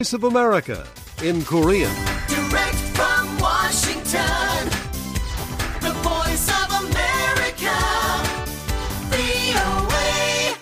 Voice of America in Korean. Direct from Washington, the Voice of America, VOA.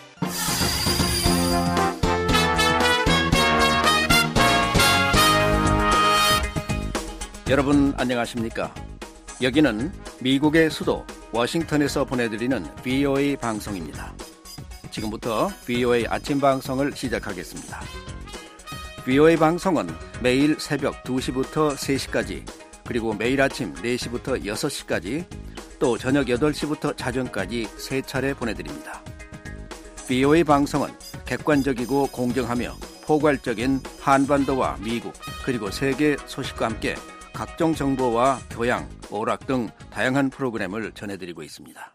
여러분 안녕하십니까? 여기는 미국의 수도 워싱턴에서 보내드리는 VOA 방송입니다. 지금부터 VOA 아침 방송을 시작하겠습니다. VOA 방송은 매일 새벽 2시부터 3시까지, 그리고 매일 아침 4시부터 6시까지, 또 저녁 8시부터 자정까지 3차례 보내드립니다. VOA 방송은 객관적이고 공정하며 포괄적인 한반도와 미국, 그리고 세계 소식과 함께 각종 정보와 교양, 오락 등 다양한 프로그램을 전해드리고 있습니다.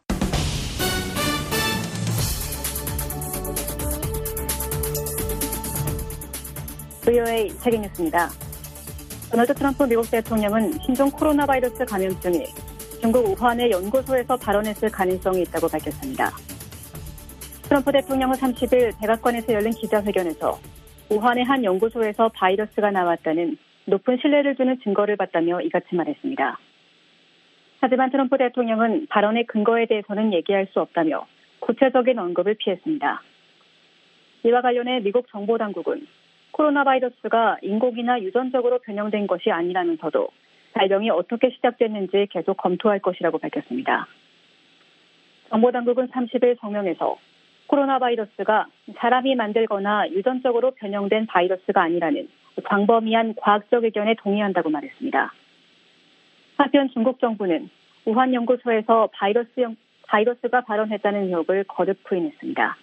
VOA 세계뉴스입니다. 도널드 트럼프 미국 대통령은 신종 코로나 바이러스 감염증이 중국 우한의 연구소에서 발원했을 가능성이 있다고 밝혔습니다. 트럼프 대통령은 30일 백악관에서 열린 기자회견에서 우한의 한 연구소에서 바이러스가 나왔다는 높은 신뢰를 주는 증거를 봤다며 이같이 말했습니다. 하지만 트럼프 대통령은 발언의 근거에 대해서는 얘기할 수 없다며 구체적인 언급을 피했습니다. 이와 관련해 미국 정보당국은 코로나 바이러스가 인공이나 유전적으로 변형된 것이 아니라면서도 발병이 어떻게 시작됐는지 계속 검토할 것이라고 밝혔습니다. 정보당국은 30일 성명에서 코로나 바이러스가 사람이 만들거나 유전적으로 변형된 바이러스가 아니라는 광범위한 과학적 의견에 동의한다고 말했습니다. 한편 중국 정부는 우한 연구소에서 바이러스가 발원했다는 의혹을 거듭 부인했습니다.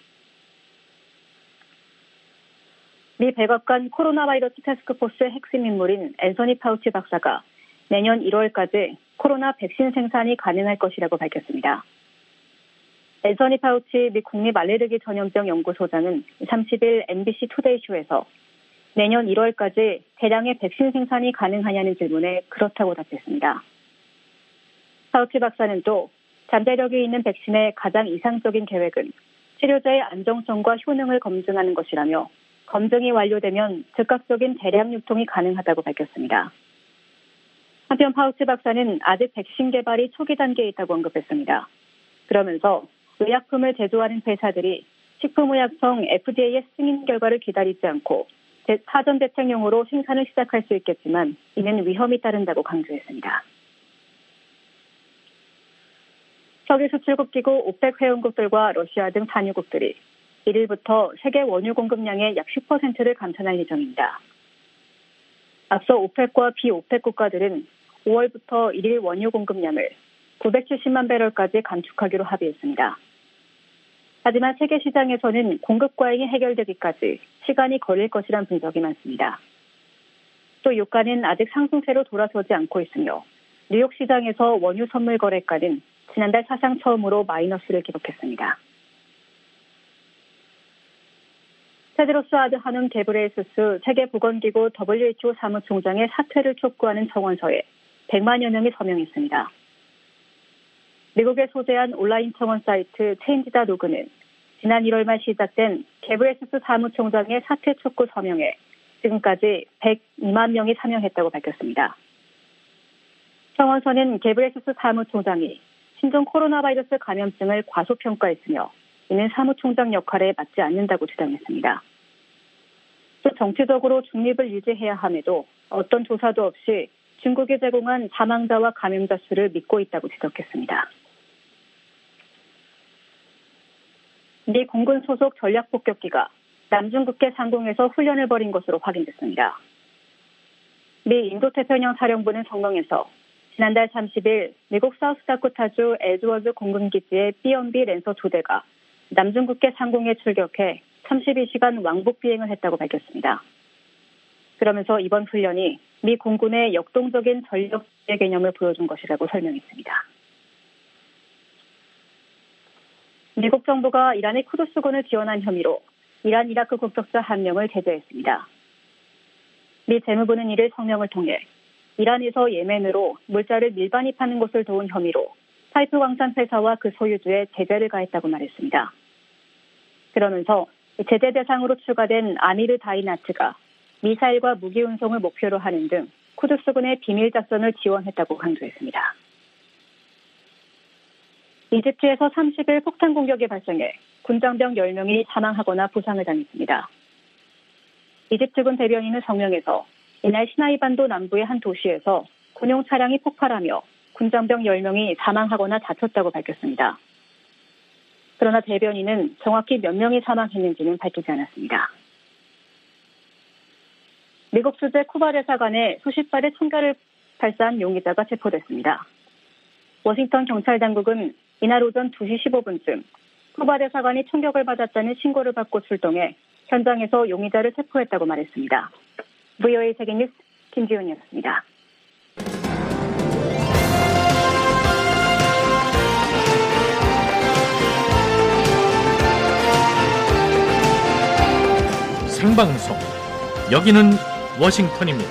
미 백악관 코로나 바이러스 태스크포스의 핵심 인물인 앤서니 파우치 박사가 내년 1월까지 코로나 백신 생산이 가능할 것이라고 밝혔습니다. 앤서니 파우치 미 국립 알레르기 전염병 연구소장은 30일 MBC 투데이 쇼에서 내년 1월까지 대량의 백신 생산이 가능하냐는 질문에 그렇다고 답했습니다. 파우치 박사는 또 잠재력이 있는 백신의 가장 이상적인 계획은 치료제의 안정성과 효능을 검증하는 것이라며 검증이 완료되면 즉각적인 대량 유통이 가능하다고 밝혔습니다. 한편 파우치 박사는 아직 백신 개발이 초기 단계에 있다고 언급했습니다. 그러면서 의약품을 제조하는 회사들이 식품의약청 FDA의 승인 결과를 기다리지 않고 사전 대책용으로 생산을 시작할 수 있겠지만 이는 위험이 따른다고 강조했습니다. 석유 수출국 기구 오펙 회원국들과 러시아 등 산유국들이 1일부터 세계 원유 공급량의 약 10%를 감산할 예정입니다. 앞서 오펙과 비오펙 국가들은 5월부터 1일 원유 공급량을 970만 배럴까지 감축하기로 합의했습니다. 하지만 세계 시장에서는 공급 과잉이 해결되기까지 시간이 걸릴 것이란 분석이 많습니다. 또 유가는 아직 상승세로 돌아서지 않고 있으며 뉴욕 시장에서 원유 선물 거래가는 지난달 사상 처음으로 마이너스를 기록했습니다. 테드로스 아드하눔 게브레예수스 세계보건기구 WHO 사무총장의 사퇴를 촉구하는 청원서에 100만여 명이 서명했습니다. 미국에 소재한 온라인 청원 사이트 체인지.org는 지난 1월 말 시작된 게브레예수스 사무총장의 사퇴 촉구 서명에 지금까지 102만 명이 참여했다고 밝혔습니다. 청원서는 게브레예수스 사무총장이 신종 코로나 바이러스 감염증을 과소평가했으며 이는 사무총장 역할에 맞지 않는다고 주장했습니다. 또 정치적으로 중립을 유지해야 함에도 어떤 조사도 없이 중국이 제공한 사망자와 감염자 수를 믿고 있다고 지적했습니다. 미 공군 소속 전략폭격기가 남중국해 상공에서 훈련을 벌인 것으로 확인됐습니다. 미 인도태평양 사령부는 성명에서 지난달 30일 미국 사우스다코타주 에드워즈 공군기지의 B-1B 랜서 2대가 남중국해 상공에 출격해 32시간 왕복 비행을 했다고 밝혔습니다. 그러면서 이번 훈련이 미 공군의 역동적인 전력 개념을 보여준 것이라고 설명했습니다. 미국 정부가 이란의 쿠드스군을 지원한 혐의로 이란 이라크 국적자 1명을 제재했습니다. 미 재무부는 이를 성명을 통해 이란에서 예멘으로 물자를 밀반입하는 것을 도운 혐의로 파이프 광산 회사와 그 소유주에 제재를 가했다고 말했습니다. 그러면서 제재 대상으로 추가된 아미르 다이나트가 미사일과 무기 운송을 목표로 하는 등 쿠두스군의 비밀 작전을 지원했다고 강조했습니다. 이집트에서 30일 폭탄 공격이 발생해 군장병 10명이 사망하거나 부상을 당했습니다. 이집트군 대변인은 성명에서 이날 시나이반도 남부의 한 도시에서 군용 차량이 폭발하며 군장병 10명이 사망하거나 다쳤다고 밝혔습니다. 그러나 대변인은 정확히 몇 명이 사망했는지는 밝히지 않았습니다. 미국 수재 쿠바 대사관에 수십 발의 총결을 발사한 용의자가 체포됐습니다. 워싱턴 경찰 당국은 이날 오전 2시 15분쯤 쿠바 대사관이 총격을 받았다는 신고를 받고 출동해 현장에서 용의자를 체포했다고 말했습니다. VOA 세계뉴스 김지훈이었습니다. 생방송 여기는 워싱턴입니다.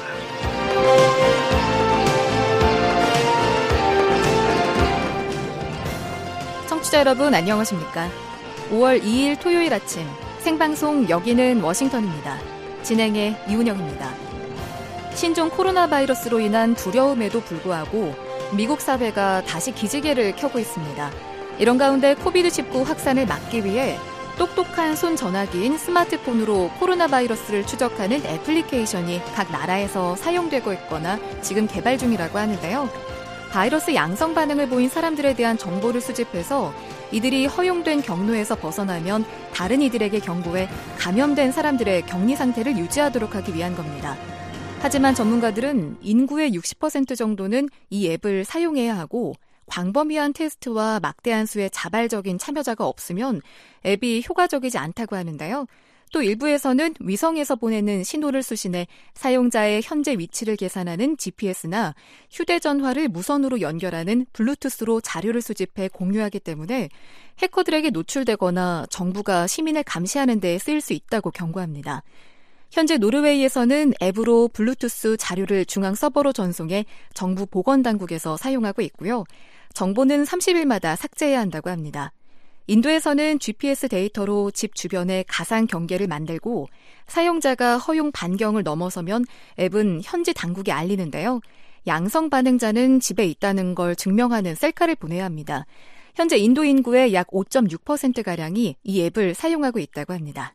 청취자 여러분 안녕하십니까? 5월 2일 토요일 아침 생방송 여기는 워싱턴입니다. 진행의 이운영입니다. 신종 코로나 바이러스로 인한 두려움에도 불구하고 미국 사회가 다시 기지개를 켜고 있습니다. 이런 가운데 코비드19 확산을 막기 위해 똑똑한 손전화기인 스마트폰으로 코로나 바이러스를 추적하는 애플리케이션이 각 나라에서 사용되고 있거나 지금 개발 중이라고 하는데요. 바이러스 양성 반응을 보인 사람들에 대한 정보를 수집해서 이들이 허용된 경로에서 벗어나면 다른 이들에게 경고해 감염된 사람들의 격리 상태를 유지하도록 하기 위한 겁니다. 하지만 전문가들은 인구의 60% 정도는 이 앱을 사용해야 하고 광범위한 테스트와 막대한 수의 자발적인 참여자가 없으면 앱이 효과적이지 않다고 하는데요. 또 일부에서는 위성에서 보내는 신호를 수신해 사용자의 현재 위치를 계산하는 GPS나 휴대전화를 무선으로 연결하는 블루투스로 자료를 수집해 공유하기 때문에 해커들에게 노출되거나 정부가 시민을 감시하는 데 쓰일 수 있다고 경고합니다. 현재 노르웨이에서는 앱으로 블루투스 자료를 중앙 서버로 전송해 정부 보건당국에서 사용하고 있고요. 정보는 30일마다 삭제해야 한다고 합니다. 인도에서는 GPS 데이터로 집 주변에 가상 경계를 만들고 사용자가 허용 반경을 넘어서면 앱은 현지 당국에 알리는데요. 양성 반응자는 집에 있다는 걸 증명하는 셀카를 보내야 합니다. 현재 인도 인구의 약 5.6%가량이 이 앱을 사용하고 있다고 합니다.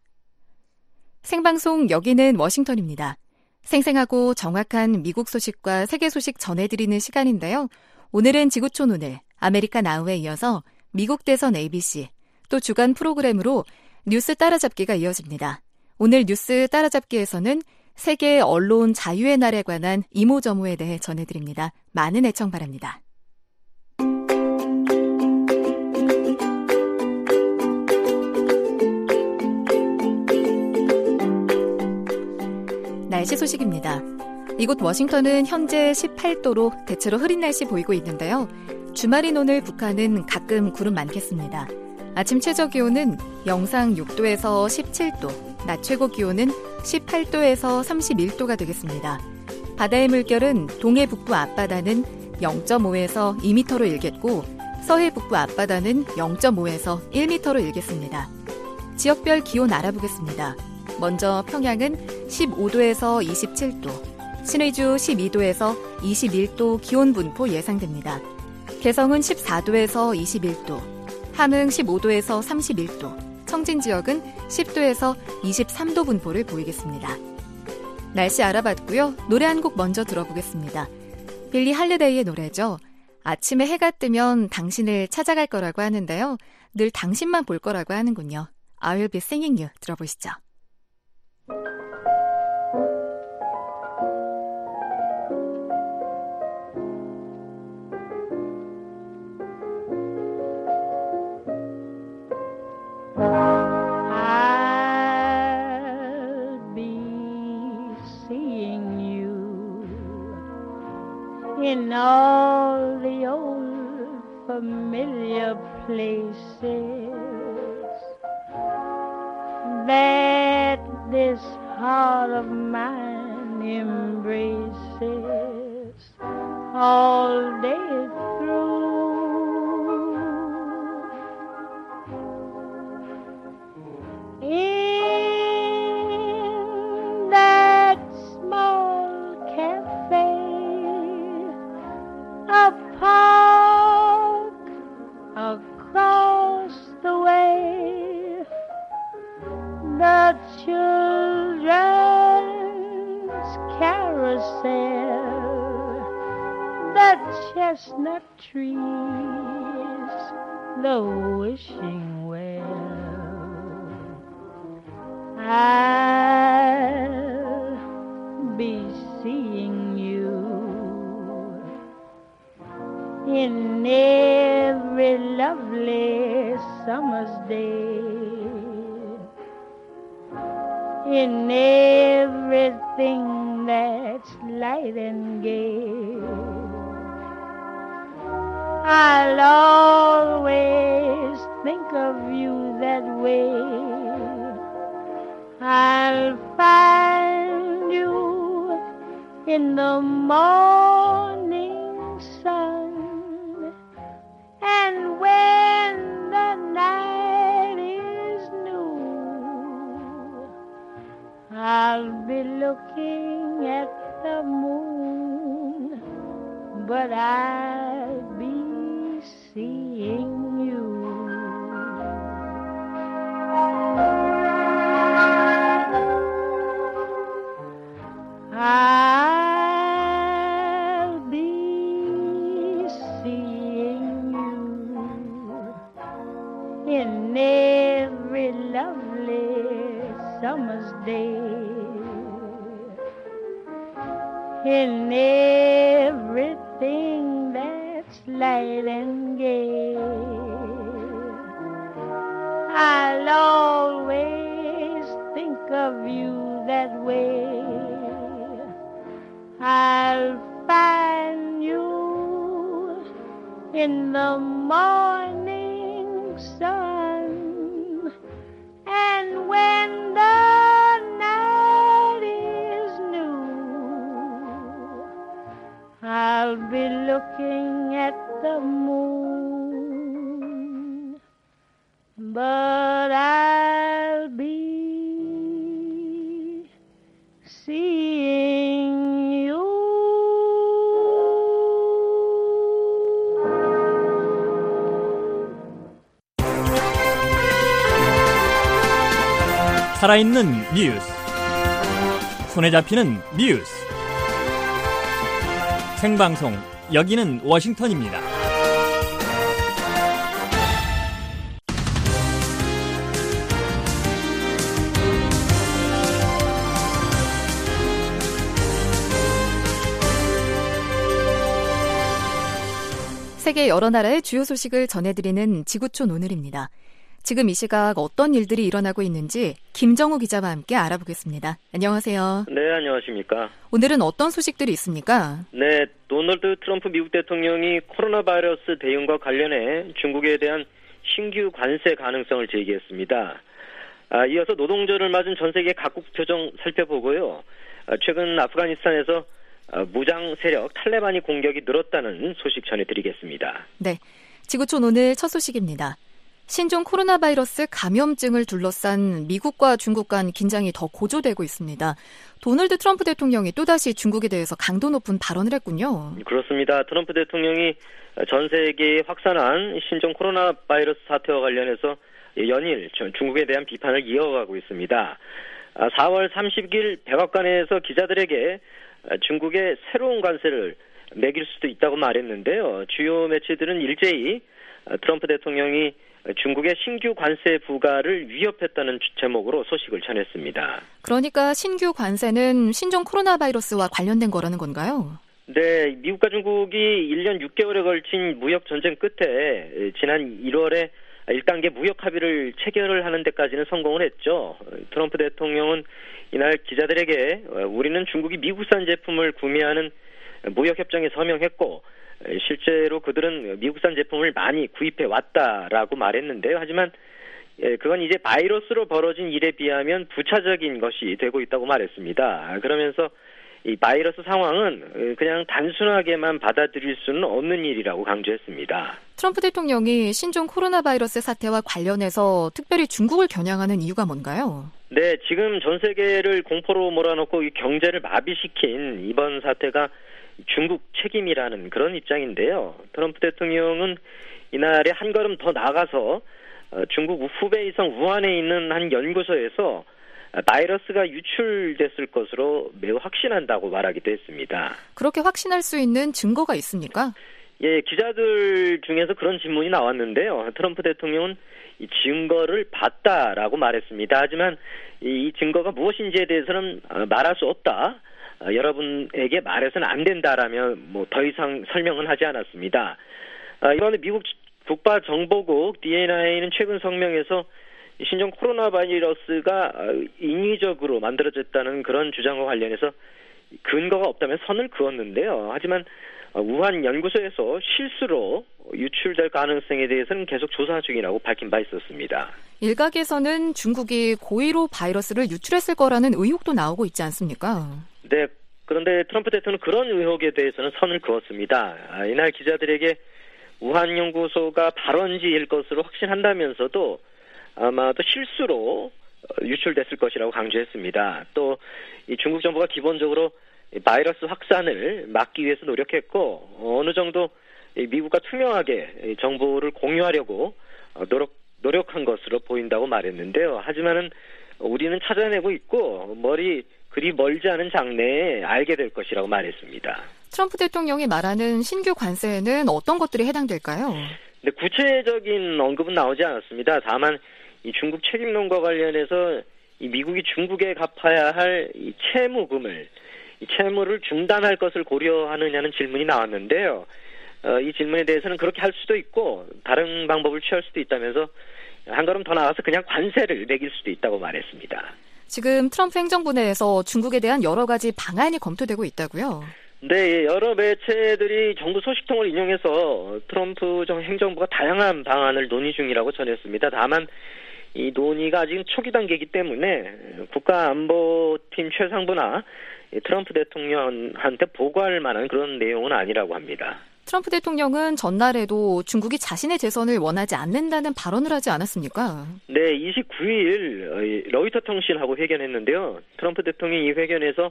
생방송 여기는 워싱턴입니다. 생생하고 정확한 미국 소식과 세계 소식 전해드리는 시간인데요. 오늘은 지구촌 오늘, 아메리카 나우에 이어서 미국 대선 ABC, 또 주간 프로그램으로 뉴스 따라잡기가 이어집니다. 오늘 뉴스 따라잡기에서는 세계 언론 자유의 날에 관한 이모저모에 대해 전해드립니다. 많은 애청 바랍니다. 날씨 소식입니다. 이곳 워싱턴은 현재 18도로 대체로 흐린 날씨 보이고 있는데요. 주말인 오늘 북한은 가끔 구름 많겠습니다. 아침 최저 기온은 영상 6도에서 17도, 낮 최고 기온은 18도에서 31도가 되겠습니다. 바다의 물결은 동해 북부 앞바다는 0.5에서 2m로 일겠고 서해 북부 앞바다는 0.5에서 1m로 일겠습니다. 지역별 기온 알아보겠습니다. 먼저 평양은 15도에서 27도, 신의주 12도에서 21도 기온 분포 예상됩니다. 개성은 14도에서 21도, 함흥 15도에서 31도, 청진 지역은 10도에서 23도 분포를 보이겠습니다. 날씨 알아봤고요. 노래 한 곡 먼저 들어보겠습니다. 빌리 할리데이의 노래죠. 아침에 해가 뜨면 당신을 찾아갈 거라고 하는데요. 늘 당신만 볼 거라고 하는군요. I will be singing you 들어보시죠. In all the old familiar places that this heart of mine embraces all day through. In that carousel, the chestnut trees, the wishing well. I'll be seeing you in every lovely summer's day, in everything that's light and gay. I'll always think of you that way. I'll find you in the morning sun, and when the night is new, I'll be looking at the moon, but I'll be seeing you. I'll be seeing you in every lovely summer's day, in everything that's light and gay. I'll always think of you that way. I'll find you in the morning sun, and when the night is new, I'll be looking at the moon, but I'll be seeing you. 살아있는 뉴스, 손에 잡히는 뉴스, 생방송 여기는 워싱턴입니다. 세계 여러 나라의 주요 소식을 전해드리는 지구촌 오늘입니다. 지금 이 시각 어떤 일들이 일어나고 있는지 김정우 기자와 함께 알아보겠습니다. 안녕하세요. 네, 안녕하십니까. 오늘은 어떤 소식들이 있습니까? 네, 도널드 트럼프 미국 대통령이 코로나 바이러스 대응과 관련해 중국에 대한 신규 관세 가능성을 제기했습니다. 이어서 노동절을 맞은 전 세계 각국 표정 살펴보고요. 최근 아프가니스탄에서 무장 세력 탈레반이 공격이 늘었다는 소식 전해드리겠습니다. 네, 지구촌 오늘 첫 소식입니다. 신종 코로나 바이러스 감염증을 둘러싼 미국과 중국 간 긴장이 더 고조되고 있습니다. 도널드 트럼프 대통령이 또다시 중국에 대해서 강도 높은 발언을 했군요. 그렇습니다. 트럼프 대통령이 전 세계에 확산한 신종 코로나 바이러스 사태와 관련해서 연일 중국에 대한 비판을 이어가고 있습니다. 4월 30일 백악관에서 기자들에게 중국의 새로운 관세를 매길 수도 있다고 말했는데요. 주요 매체들은 일제히 트럼프 대통령이 중국의 신규 관세 부과를 위협했다는 제목으로 소식을 전했습니다. 그러니까 신규 관세는 신종 코로나 바이러스와 관련된 거라는 건가요? 네, 미국과 중국이 1년 6개월에 걸친 무역 전쟁 끝에 지난 1월에 1단계 무역 합의를 체결을 하는 데까지는 성공을 했죠. 트럼프 대통령은 이날 기자들에게 우리는 중국이 미국산 제품을 구매하는 무역협정에 서명했고 실제로 그들은 미국산 제품을 많이 구입해 왔다라고 말했는데요. 하지만 그건 이제 바이러스로 벌어진 일에 비하면 부차적인 것이 되고 있다고 말했습니다. 그러면서 이 바이러스 상황은 그냥 단순하게만 받아들일 수는 없는 일이라고 강조했습니다. 트럼프 대통령이 신종 코로나 바이러스 사태와 관련해서 특별히 중국을 겨냥하는 이유가 뭔가요? 네, 지금 전 세계를 공포로 몰아넣고 경제를 마비시킨 이번 사태가 중국 책임이라는 그런 입장인데요. 트럼프 대통령은 이날에 한 걸음 더 나가서 중국 후베이성 우한에 있는 한 연구소에서 바이러스가 유출됐을 것으로 매우 확신한다고 말하기도 했습니다. 그렇게 확신할 수 있는 증거가 있습니까? 예, 기자들 중에서 그런 질문이 나왔는데요. 트럼프 대통령은 이 증거를 봤다라고 말했습니다. 하지만 이 증거가 무엇인지에 대해서는 말할 수 없다. 여러분에게 말해서는 안 된다라며 뭐 더 이상 설명은 하지 않았습니다. 이번에 미국 국가정보국 DNI는 최근 성명에서 신종 코로나 바이러스가 인위적으로 만들어졌다는 그런 주장과 관련해서 근거가 없다면 선을 그었는데요. 하지만 우한 연구소에서 실수로 유출될 가능성에 대해서는 계속 조사 중이라고 밝힌 바 있었습니다. 일각에서는 중국이 고의로 바이러스를 유출했을 거라는 의혹도 나오고 있지 않습니까? 네, 그런데 트럼프 대통령은 그런 의혹에 대해서는 선을 그었습니다. 이날 기자들에게 우한 연구소가 발원지일 것으로 확신한다면서도 아마도 실수로 유출됐을 것이라고 강조했습니다. 또 이 중국 정부가 기본적으로 바이러스 확산을 막기 위해서 노력했고 어느 정도 미국과 투명하게 정보를 공유하려고 노력한 것으로 보인다고 말했는데요. 하지만은 우리는 찾아내고 있고 그리 멀지 않은 장래에 알게 될 것이라고 말했습니다. 트럼프 대통령이 말하는 신규 관세에는 어떤 것들이 해당될까요? 네, 구체적인 언급은 나오지 않았습니다. 다만 이 중국 책임론과 관련해서 이 미국이 중국에 갚아야 할 이 채무를 중단할 것을 고려하느냐는 질문이 나왔는데요. 이 질문에 대해서는 그렇게 할 수도 있고 다른 방법을 취할 수도 있다면서 한 걸음 더 나아가서 그냥 관세를 매길 수도 있다고 말했습니다. 지금 트럼프 행정부 내에서 중국에 대한 여러 가지 방안이 검토되고 있다고요? 네, 여러 매체들이 정부 소식통을 인용해서 트럼프 행정부가 다양한 방안을 논의 중이라고 전했습니다. 다만 이 논의가 아직 초기 단계이기 때문에 국가안보팀 최상부나 트럼프 대통령한테 보고할 만한 그런 내용은 아니라고 합니다. 트럼프 대통령은 전날에도 중국이 자신의 재선을 원하지 않는다는 발언을 하지 않았습니까? 네, 29일 로이터 통신하고 회견했는데요. 트럼프 대통령이 이 회견에서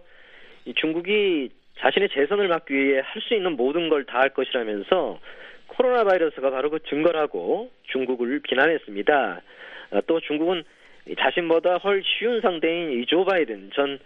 중국이 자신의 재선을 막기 위해 할 수 있는 모든 걸 다 할 것이라면서 코로나 바이러스가 바로 그 증거라고 중국을 비난했습니다. 또 중국은 자신보다 훨 쉬운 상대인 이 조 바이든 전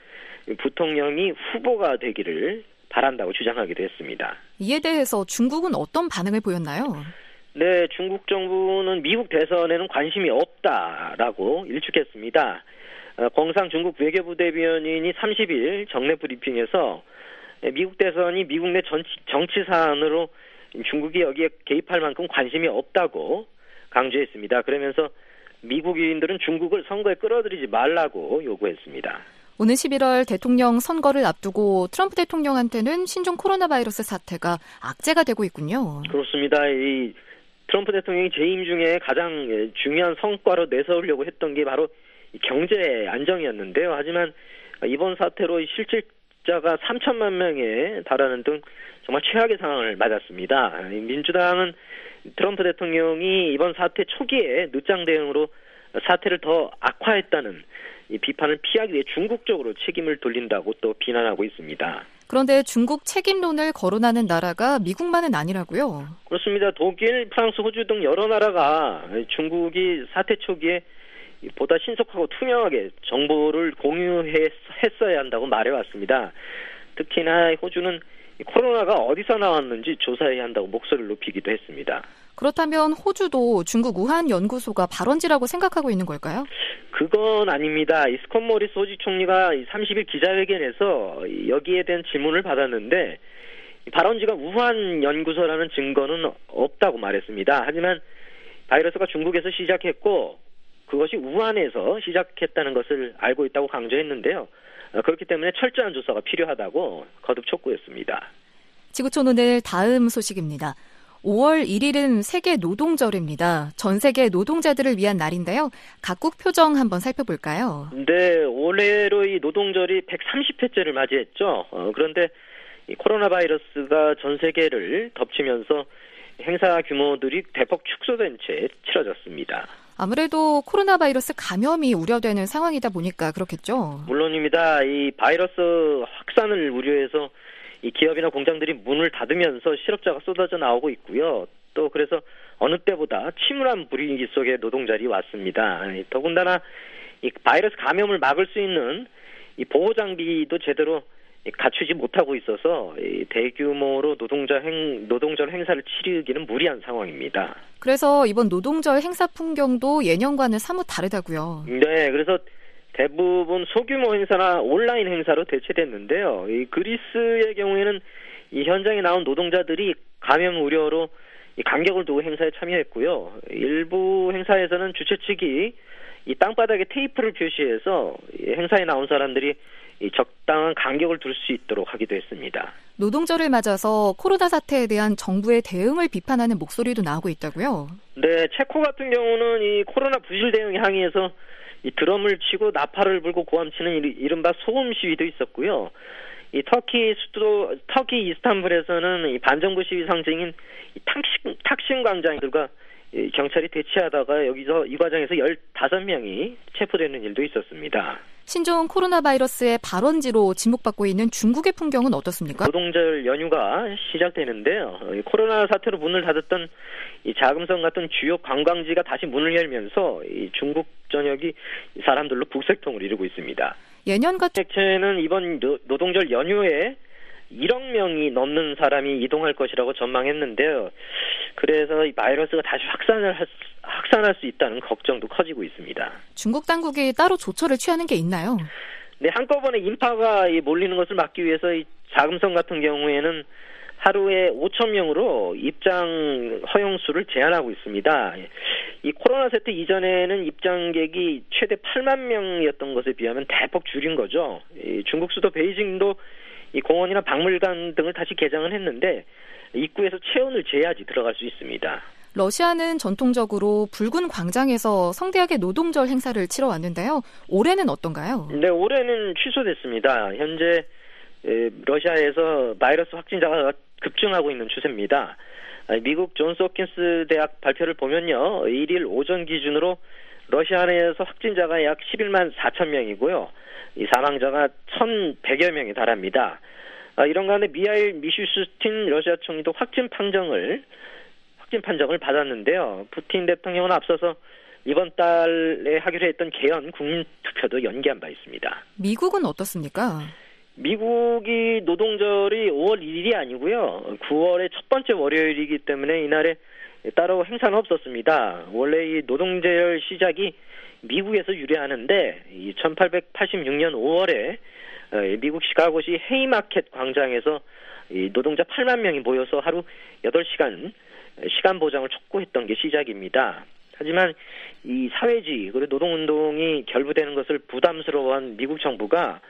부통령이 후보가 되기를 바란다고 주장하기도 했습니다. 이에 대해서 중국은 어떤 반응을 보였나요? 네, 중국 정부는 미국 대선에는 관심이 없다라고 일축했습니다. 공상 중국 외교부 대변인이 30일 정례 브리핑에서 미국 대선이 미국 내 정치 사안으로 중국이 여기에 개입할 만큼 관심이 없다고 강조했습니다. 그러면서 미국인들은 중국을 선거에 끌어들이지 말라고 요구했습니다. 오는 11월 대통령 선거를 앞두고 트럼프 대통령한테는 신종 코로나 바이러스 사태가 악재가 되고 있군요. 그렇습니다. 이 트럼프 대통령이 재임 중에 가장 중요한 성과로 내세우려고 했던 게 바로 경제 안정이었는데요. 하지만 이번 사태로 실직자가 3천만 명에 달하는 등 정말 최악의 상황을 맞았습니다. 민주당은 트럼프 대통령이 이번 사태 초기에 늦장 대응으로 사태를 더 악화했다는 이 비판을 피하기 위해 중국 쪽으로 책임을 돌린다고 또 비난하고 있습니다. 그런데 중국 책임론을 거론하는 나라가 미국만은 아니라고요? 그렇습니다. 독일, 프랑스, 호주 등 여러 나라가 중국이 사태 초기에 보다 신속하고 투명하게 정보를 공유했어야 한다고 말해왔습니다. 특히나 호주는 코로나가 어디서 나왔는지 조사해야 한다고 목소리를 높이기도 했습니다. 그렇다면 호주도 중국 우한 연구소가 발원지라고 생각하고 있는 걸까요? 그건 아닙니다. 이 스콧 모리스 호주 총리가 30일 기자회견에서 여기에 대한 질문을 받았는데 발원지가 우한 연구소라는 증거는 없다고 말했습니다. 하지만 바이러스가 중국에서 시작했고 그것이 우한에서 시작했다는 것을 알고 있다고 강조했는데요. 그렇기 때문에 철저한 조사가 필요하다고 거듭 촉구했습니다. 지구촌 오늘 다음 소식입니다. 5월 1일은 세계 노동절입니다. 전 세계 노동자들을 위한 날인데요. 각국 표정 한번 살펴볼까요? 네, 올해로 이 노동절이 130회째를 맞이했죠. 그런데 이 코로나 바이러스가 전 세계를 덮치면서 행사 규모들이 대폭 축소된 채 치러졌습니다. 아무래도 코로나 바이러스 감염이 우려되는 상황이다 보니까 그렇겠죠? 물론입니다. 이 바이러스 확산을 우려해서 이 기업이나 공장들이 문을 닫으면서 실업자가 쏟아져 나오고 있고요. 또 그래서 어느 때보다 침울한 분위기 속에 노동절이 왔습니다. 더군다나 이 바이러스 감염을 막을 수 있는 이 보호 장비도 제대로 갖추지 못하고 있어서 이 대규모로 노동절 행사를 치르기는 무리한 상황입니다. 그래서 이번 노동절 행사 풍경도 예년과는 사뭇 다르다고요. 네, 그래서 대부분 소규모 행사나 온라인 행사로 대체됐는데요. 이 그리스의 경우에는 이 현장에 나온 노동자들이 감염 우려로 이 간격을 두고 행사에 참여했고요. 일부 행사에서는 주최 측이 이 땅바닥에 테이프를 표시해서 이 행사에 나온 사람들이 이 적당한 간격을 둘 수 있도록 하기도 했습니다. 노동절을 맞아서 코로나 사태에 대한 정부의 대응을 비판하는 목소리도 나오고 있다고요? 네, 체코 같은 경우는 이 코로나 부실 대응에 항의해서 이 드럼을 치고 나팔을 불고 고함치는 이른바 소음 시위도 있었고요. 이 터키 수도 터키 이스탄불에서는 이 반정부 시위 상징인 이 탁심 광장들과 이 경찰이 대치하다가 여기서 이 과정에서 15명이 체포되는 일도 있었습니다. 신종 코로나 바이러스의 발원지로 지목받고 있는 중국의 풍경은 어떻습니까? 노동절 연휴가 시작되는데요. 코로나 사태로 문을 닫았던 이 자금성 같은 주요 관광지가 다시 문을 열면서 이 중국 전역이 사람들로 북새통을 이루고 있습니다. 예년 같은 책체는 이번 노동절 연휴에 1억 명이 넘는 사람이 이동할 것이라고 전망했는데요. 그래서 이 바이러스가 다시 확산할 수 있다는 걱정도 커지고 있습니다. 중국 당국이 따로 조처를 취하는 게 있나요? 네, 한꺼번에 인파가 몰리는 것을 막기 위해서 이 자금성 같은 경우에는 하루에 5,000명으로 입장 허용수를 제한하고 있습니다. 이 코로나 사태 이전에는 입장객이 최대 8만 명이었던 것에 비하면 대폭 줄인 거죠. 이 중국 수도 베이징도 이 공원이나 박물관 등을 다시 개장을 했는데 입구에서 체온을 재야지 들어갈 수 있습니다. 러시아는 전통적으로 붉은 광장에서 성대하게 노동절 행사를 치러왔는데요. 올해는 어떤가요? 네, 올해는 취소됐습니다. 현재 러시아에서 바이러스 확진자가 급증하고 있는 추세입니다. 미국 존스 홉킨스 대학 발표를 보면요. 1일 오전 기준으로 러시아 내에서 확진자가 약 11만 4천 명이고요. 이 사망자가 1,100여 명에 달합니다. 이런 가운데 미하일 미슈스틴 러시아 총리도 확진 판정을 받았는데요. 푸틴 대통령은 앞서서 이번 달에 하기로 했던 개헌 국민투표도 연기한 바 있습니다. 미국은 어떻습니까? 미국이 노동절이 5월 1일이 아니고요. 9월의 첫 번째 월요일이기 때문에 이날에 따로 행사는 없었습니다. 원래 이 노동절 시작이 미국에서 유래하는데 1886년 5월에 미국 시카고시 헤이마켓 광장에서 이 노동자 8만 명이 모여서 하루 8시간 시간 보장을 촉구했던 게 시작입니다. 하지만 이 사회주의 그리고 노동운동이 결부되는 것을 부담스러워한 미국 정부가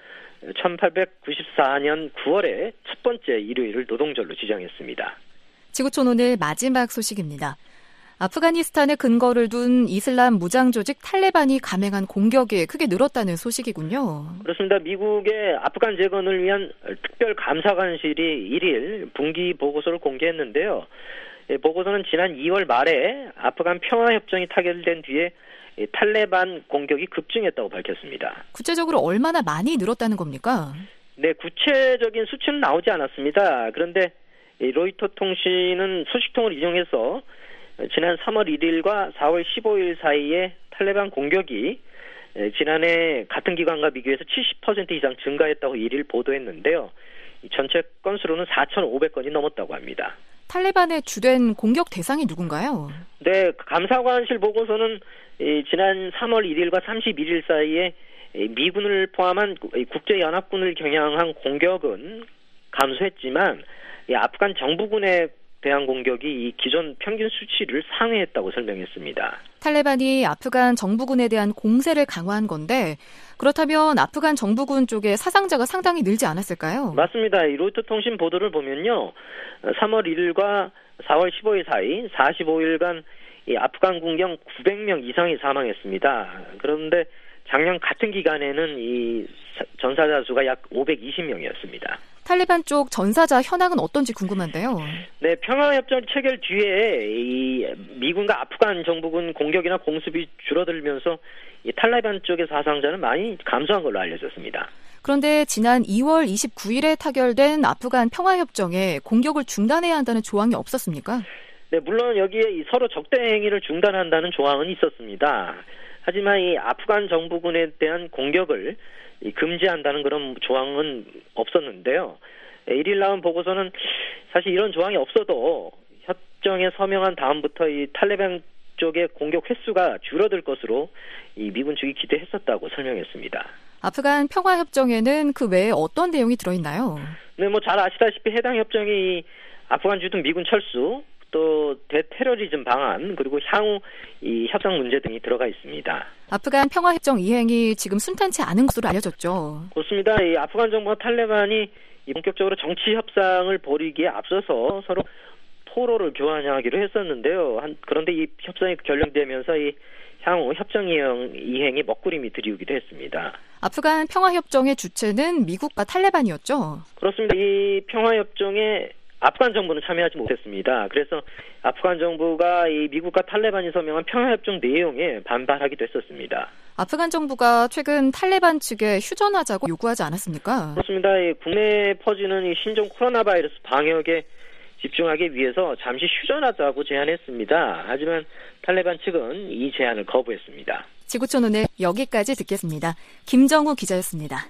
1894년 9월에 첫 번째 일요일을 노동절로 지정했습니다. 지구촌 오늘 마지막 소식입니다. 아프가니스탄에 근거를 둔 이슬람 무장 조직 탈레반이 감행한 공격이 크게 늘었다는 소식이군요. 그렇습니다. 미국의 아프간 재건을 위한 특별 감사관실이 1일 분기 보고서를 공개했는데요. 보고서는 지난 2월 말에 아프간 평화협정이 타결된 뒤에 탈레반 공격이 급증했다고 밝혔습니다. 구체적으로 얼마나 많이 늘었다는 겁니까? 네, 구체적인 수치는 나오지 않았습니다. 그런데 로이터 통신은 소식통을 인용해서 지난 3월 1일과 4월 15일 사이에 탈레반 공격이 지난해 같은 기간과 비교해서 70% 이상 증가했다고 1일 보도했는데요. 전체 건수로는 4,500건이 넘었다고 합니다. 탈레반의 주된 공격 대상이 누군가요? 네, 감사관실 보고서는 지난 3월 1일과 31일 사이에 미군을 포함한 국제연합군을 겨냥한 공격은 감소했지만 아프간 정부군에 대한 공격이 이 기존 평균 수치를 상회했다고 설명했습니다. 탈레반이 아프간 정부군에 대한 공세를 강화한 건데 그렇다면 아프간 정부군 쪽에 사상자가 상당히 늘지 않았을까요? 맞습니다. 이 로이터 통신 보도를 보면요. 3월 1일과 4월 15일 사이 45일간 이 아프간 군경 900명 이상이 사망했습니다. 그런데 작년 같은 기간에는 이 전사자 수가 약 520명이었습니다. 탈레반 쪽 전사자 현황은 어떤지 궁금한데요. 네, 평화협정 체결 뒤에 이 미군과 아프간 정부군 공격이나 공습이 줄어들면서 이 탈레반 쪽의 사상자는 많이 감소한 걸로 알려졌습니다. 그런데 지난 2월 29일에 타결된 아프간 평화협정에 공격을 중단해야 한다는 조항이 없었습니까? 네, 물론 여기에 서로 적대 행위를 중단한다는 조항은 있었습니다. 하지만 이 아프간 정부군에 대한 공격을 금지한다는 그런 조항은 없었는데요. 1일 나온 보고서는 사실 이런 조항이 없어도 협정에 서명한 다음부터 이 탈레반 쪽의 공격 횟수가 줄어들 것으로 이 미군 측이 기대했었다고 설명했습니다. 아프간 평화협정에는 그 외에 어떤 내용이 들어있나요? 네, 뭐 잘 아시다시피 해당 협정이 아프간 주둔 미군 철수, 또 대테러리즘 방안, 그리고 향후 이 협상 문제 등이 들어가 있습니다. 아프간 평화협정 이행이 지금 순탄치 않은 것으로 알려졌죠. 그렇습니다. 이 아프간 정부와 탈레반이 본격적으로 정치 협상을 벌이기에 앞서서 서로 포로를 교환하기로 했었는데요. 그런데 이 협상이 결렬되면서 이 향후 협정 이행이 먹구름이 들이우기도 했습니다. 아프간 평화협정의 주체는 미국과 탈레반이었죠? 그렇습니다. 이 평화협정에 아프간 정부는 참여하지 못했습니다. 그래서 아프간 정부가 이 미국과 탈레반이 서명한 평화협정 내용에 반발하기도 했었습니다. 아프간 정부가 최근 탈레반 측에 휴전하자고 요구하지 않았습니까? 그렇습니다. 이 국내에 퍼지는 이 신종 코로나 바이러스 방역에 집중하기 위해서 잠시 휴전하자고 제안했습니다. 하지만 탈레반 측은 이 제안을 거부했습니다. 지구촌 오늘 여기까지 듣겠습니다. 김정우 기자였습니다.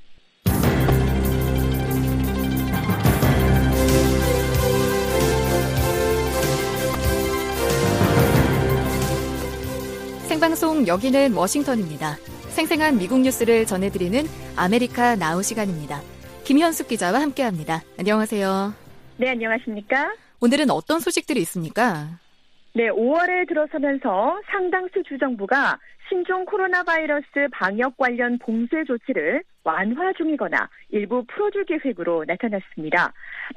생방송 여기는 워싱턴입니다. 생생한 미국 뉴스를 전해드리는 아메리카 나우 시간입니다. 김현숙 기자와 함께합니다. 안녕하세요. 네, 안녕하십니까? 오늘은 어떤 소식들이 있습니까? 네, 5월에 들어서면서 상당수 주정부가 신종 코로나 바이러스 방역 관련 봉쇄 조치를 완화 중이거나 일부 풀어줄 계획으로 나타났습니다.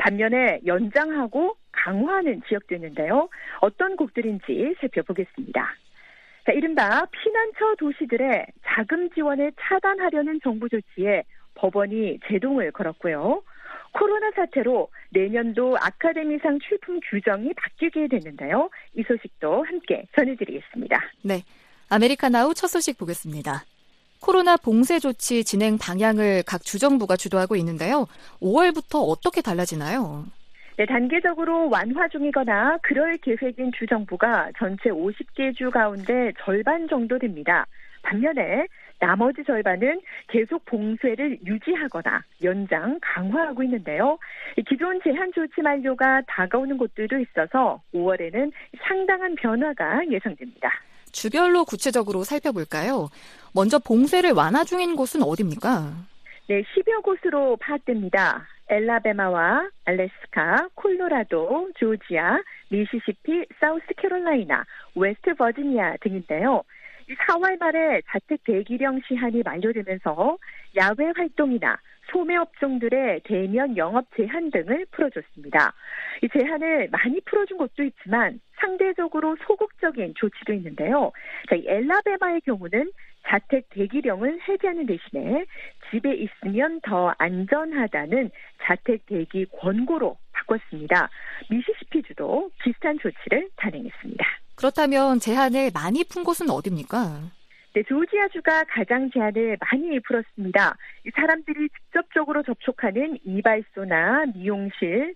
반면에 연장하고 강화하는 지역도 있는데요. 어떤 곳들인지 살펴보겠습니다. 자, 이른바 피난처 도시들의 자금 지원을 차단하려는 정부 조치에 법원이 제동을 걸었고요. 코로나 사태로 내년도 아카데미상 출품 규정이 바뀌게 됐는데요. 이 소식도 함께 전해드리겠습니다. 네, 아메리카나우 첫 소식 보겠습니다. 코로나 봉쇄 조치 진행 방향을 각 주정부가 주도하고 있는데요. 5월부터 어떻게 달라지나요? 네, 단계적으로 완화 중이거나 그럴 계획인 주정부가 전체 50개 주 가운데 절반 정도 됩니다. 반면에 나머지 절반은 계속 봉쇄를 유지하거나 연장, 강화하고 있는데요. 기존 제한 조치 만료가 다가오는 곳들도 있어서 5월에는 상당한 변화가 예상됩니다. 주별로 구체적으로 살펴볼까요? 먼저 봉쇄를 완화 중인 곳은 어디입니까? 네, 10여 곳으로 파악됩니다. 엘라베마와 알래스카, 콜로라도, 조지아, 미시시피, 사우스캐롤라이나, 웨스트 버지니아 등인데요. 4월 말에 자택 대기령 시한이 만료되면서 야외 활동이나 소매업종들의 대면 영업 제한 등을 풀어줬습니다. 이 제한을 많이 풀어준 곳도 있지만 상대적으로 소극적인 조치도 있는데요. 자, 이 엘라베마의 경우는 자택 대기령을 해제하는 대신에 집에 있으면 더 안전하다는 자택 대기 권고로 바꿨습니다. 미시시피주도 비슷한 조치를 단행했습니다. 그렇다면 제한을 많이 푼 곳은 어디입니까? 네, 조지아주가 가장 제한을 많이 풀었습니다. 사람들이 직접적으로 접촉하는 이발소나 미용실,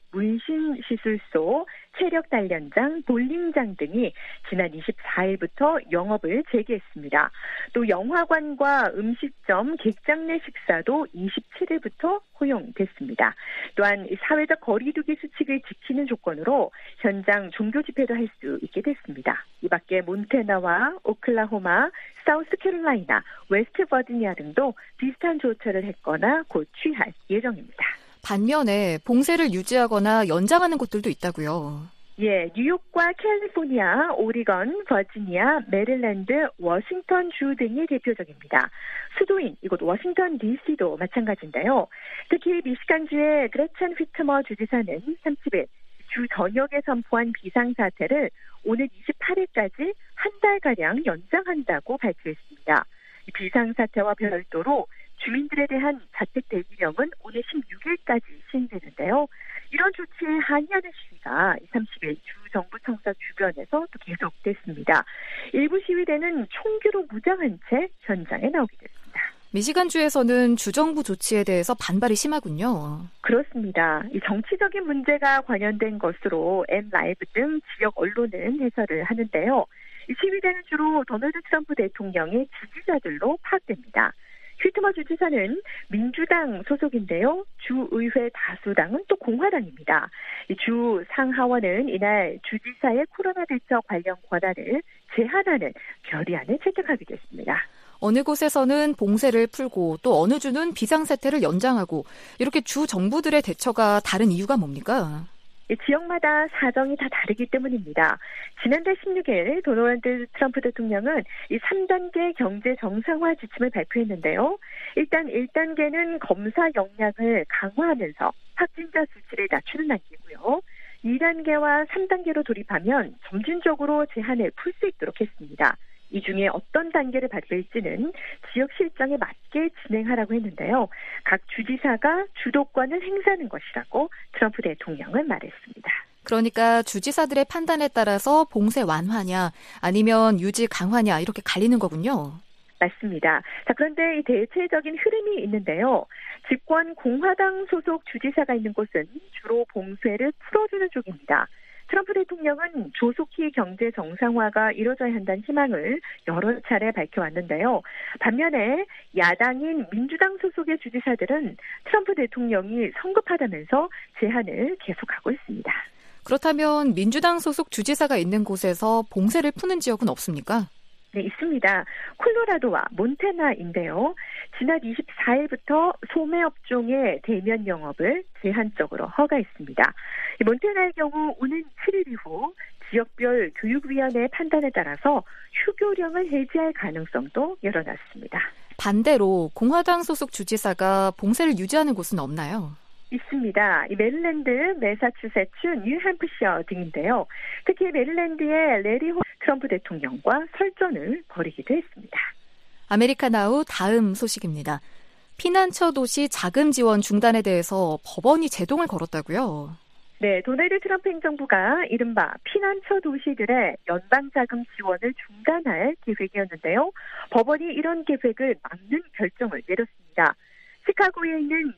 문신시술소, 체력단련장, 볼링장 등이 지난 24일부터 영업을 재개했습니다. 또 영화관과 음식점, 객장 내 식사도 27일부터 허용됐습니다. 또한 사회적 거리두기 수칙을 지키는 조건으로 현장 종교 집회도 할 수 있게 됐습니다. 이 밖에 몬태나와 오클라호마, 사우스캐롤라이나, 웨스트 버지니아 등도 비슷한 조처를 했거나 곧 취할 예정입니다. 반면에 봉쇄를 유지하거나 연장하는 곳들도 있다고요. 예, 뉴욕과 캘리포니아, 오리건, 버지니아, 메릴랜드, 워싱턴 주 등이 대표적입니다. 수도인 이곳 워싱턴 DC도 마찬가지인데요. 특히 미시간주의 그레첸 휘트머 주지사는 30일 주 전역에 선포한 비상사태를 오늘 28일까지 한 달가량 연장한다고 발표했습니다. 비상사태와 별도로 주민들에 대한 자택 대기령은 오늘 16일까지 시행되는데요. 이런 조치에 항의하는 시위가 30일 주 정부 청사 주변에서 또 계속됐습니다. 일부 시위대는 총기로 무장한 채 현장에 나오게 됐습니다. 미시간주에서는 주정부 조치에 대해서 반발이 심하군요. 그렇습니다. 이 정치적인 문제가 관련된 것으로 M라이브 등 지역 언론은 해설을 하는데요. 이 시위대는 주로 도널드 트럼프 대통령의 지지자들로 파악됩니다. 휘트머 주지사는 민주당 소속인데요. 주의회 다수당은 또 공화당입니다. 이 주 상하원은 이날 주지사의 코로나 대처 관련 권한을 제한하는 결의안을 채택하게 됐습니다. 어느 곳에서는 봉쇄를 풀고 또 어느 주는 비상사태를 연장하고 이렇게 주 정부들의 대처가 다른 이유가 뭡니까? 지역마다 사정이 다 다르기 때문입니다. 지난달 16일 도널드 트럼프 대통령은 이 3단계 경제 정상화 지침을 발표했는데요. 일단 1단계는 검사 역량을 강화하면서 확진자 수치를 낮추는 단계고요. 2단계와 3단계로 돌입하면 점진적으로 제한을 풀 수 있도록 했습니다. 이 중에 어떤 단계를 발표할지는 지역 실정에 맞게 진행하라고 했는데요. 각 주지사가 주도권을 행사하는 것이라고 트럼프 대통령은 말했습니다. 그러니까 주지사들의 판단에 따라서 봉쇄 완화냐 아니면 유지 강화냐 이렇게 갈리는 거군요. 맞습니다. 자, 그런데 이 대체적인 흐름이 있는데요. 집권 공화당 소속 주지사가 있는 곳은 주로 봉쇄를 풀어주는 쪽입니다. 트럼프 대통령은 조속히 경제 정상화가 이루어져야 한다는 희망을 여러 차례 밝혀왔는데요. 반면에 야당인 민주당 소속의 주지사들은 트럼프 대통령이 성급하다면서 제한을 계속하고 있습니다. 그렇다면 민주당 소속 주지사가 있는 곳에서 봉쇄를 푸는 지역은 없습니까? 네, 있습니다. 콜로라도와 몬태나인데요. 지난 24일부터 소매업종의 대면 영업을 제한적으로 허가했습니다. 몬태나의 경우 오는 7일 이후 지역별 교육위원회의 판단에 따라서 휴교령을 해제할 가능성도 열어놨습니다. 반대로 공화당 소속 주지사가 봉쇄를 유지하는 곳은 없나요? 있습니다. 이 메릴랜드, 매사추세츠, 뉴햄프셔 등인데요. 특히 메릴랜드의 레리 호 트럼프 대통령과 설전을 벌이기도 했습니다. 아메리카나우 다음 소식입니다. 피난처 도시 자금 지원 중단에 대해서 법원이 제동을 걸었다고요? 네, 도널드 트럼프 행정부가 이른바 피난처 도시들의 연방 자금 지원을 중단할 계획이었는데요. 법원이 이런 계획을 막는 결정을 내렸습니다. 시카고에 있는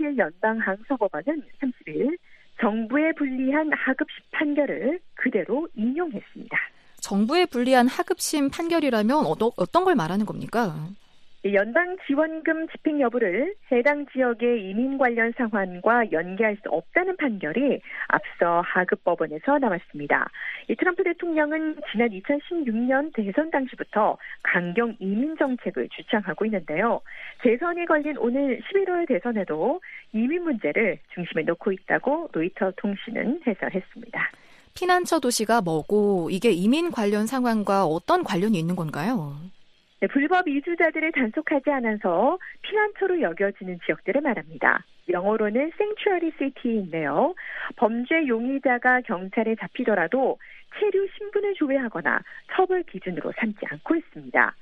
대체연방항소법원은 30일 정부에 불리한 하급심 판결을 그대로 인용했습니다. 정부에 불리한 하급심 판결이라면 어떤 걸 말하는 겁니까? 연방 지원금 집행 여부를 해당 지역의 이민 관련 상황과 연계할 수 없다는 판결이 앞서 하급법원에서 나왔습니다. 이 트럼프 대통령은 지난 2016년 대선 당시부터 강경 이민 정책을 주창하고 있는데요. 대선이 걸린 오늘 11월 대선에도 이민 문제를 중심에 놓고 있다고 로이터 통신은 해설했습니다. 피난처 도시가 뭐고 이게 이민 관련 상황과 어떤 관련이 있는 건가요? 네, 불법 이주자들을 단속하지 않아서 피난처로 여겨지는 지역들을 말합니다. 영어로는 Sanctuary City인데요. 범죄 용의자가 경찰에 잡히더라도 체류 신분을 조회하거나 처벌 기준으로 삼지 않고 있습니다.